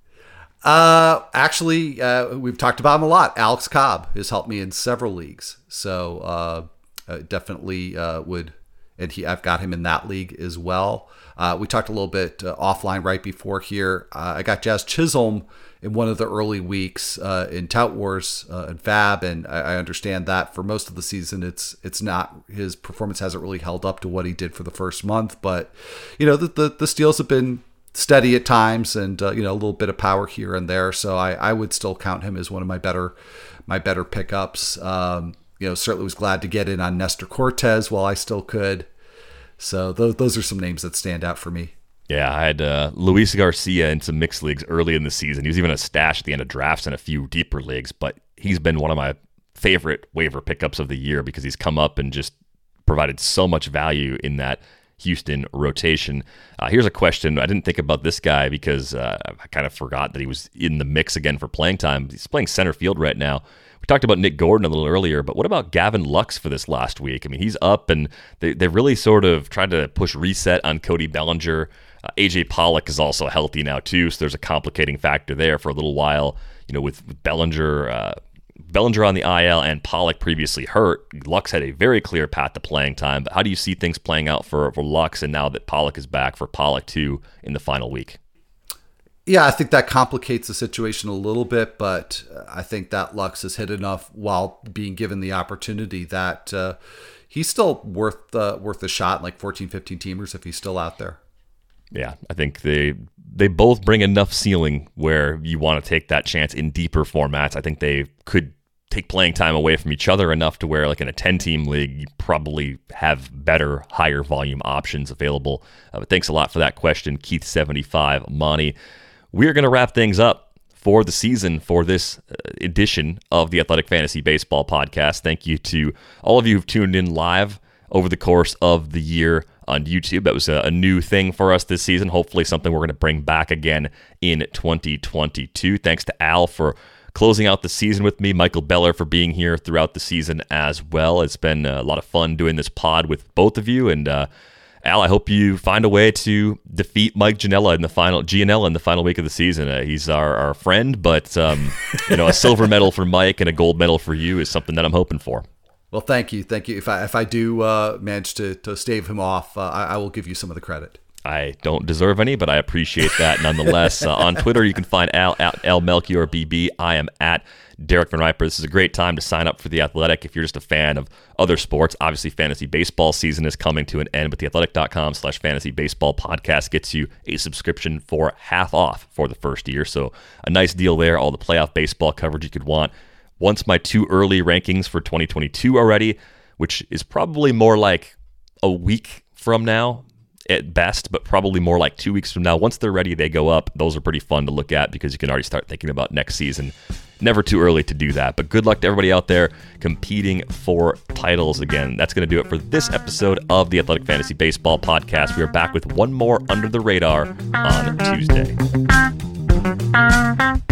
S2: Actually, we've talked about him a lot. Alex Cobb has helped me in several leagues. So definitely would, and I've got him in that league as well. We talked a little bit offline right before here. I got Jazz Chisholm in one of the early weeks in Tout Wars and Fab, and I understand that for most of the season, it's not, his performance hasn't really held up to what he did for the first month. But the steals have been steady at times, and a little bit of power here and there. So I would still count him as one of my better pickups. Certainly was glad to get in on Nestor Cortez while I still could. So those are some names that stand out for me.
S1: Yeah, I had Luis Garcia in some mixed leagues early in the season. He was even a stash at the end of drafts in a few deeper leagues, but he's been one of my favorite waiver pickups of the year because he's come up and just provided so much value in that Houston rotation. Here's a question. I didn't think about this guy because I kind of forgot that he was in the mix again for playing time. He's playing center field right now. We talked about Nick Gordon a little earlier, but what about Gavin Lux for this last week? I mean, he's up, and they really sort of tried to push reset on Cody Bellinger. AJ Pollock is also healthy now too, so there's a complicating factor there for a little while. With Bellinger on the IL and Pollock previously hurt, Lux had a very clear path to playing time. But how do you see things playing out for Lux, and now that Pollock is back, for Pollock too in the final week?
S2: Yeah, I think that complicates the situation a little bit, but I think that Lux has hit enough while being given the opportunity that he's still worth a shot in like 14, 15 teamers if he's still out there.
S1: Yeah, I think they both bring enough ceiling where you want to take that chance in deeper formats. I think they could take playing time away from each other enough to where, like in a 10-team league, you probably have better, higher volume options available. But thanks a lot for that question, Keith75 Monty. We're going to wrap things up for the season for this edition of the Athletic Fantasy Baseball Podcast. Thank you to all of you who've tuned in live over the course of the year on YouTube. That was a new thing for us this season. Hopefully something we're going to bring back again in 2022. Thanks to Al for closing out the season with me, Michael Beller for being here throughout the season as well. It's been a lot of fun doing this pod with both of you, and Al, I hope you find a way to defeat Mike Gianella in the final week of the season. He's our friend, but a silver medal for Mike and a gold medal for you is something that I'm hoping for.
S2: Well, thank you. If I do manage to stave him off, I will give you some of the credit.
S1: I don't deserve any, but I appreciate that nonetheless. On Twitter, you can find Al at LMelchiorBB. I am at Derek Van Riper. This is a great time to sign up for The Athletic if you're just a fan of other sports. Obviously, fantasy baseball season is coming to an end, but theathletic.com/fantasy baseball podcast gets you a subscription for half off for the first year. So a nice deal there. All the playoff baseball coverage you could want. Once my too early rankings for 2022 are ready, which is probably more like a week from now at best, but probably more like 2 weeks from now. Once they're ready, they go up. Those are pretty fun to look at because you can already start thinking about next season. Never too early to do that. But good luck to everybody out there competing for titles. Again, that's going to do it for this episode of the Athletic Fantasy Baseball Podcast. We are back with one more Under the Radar on Tuesday.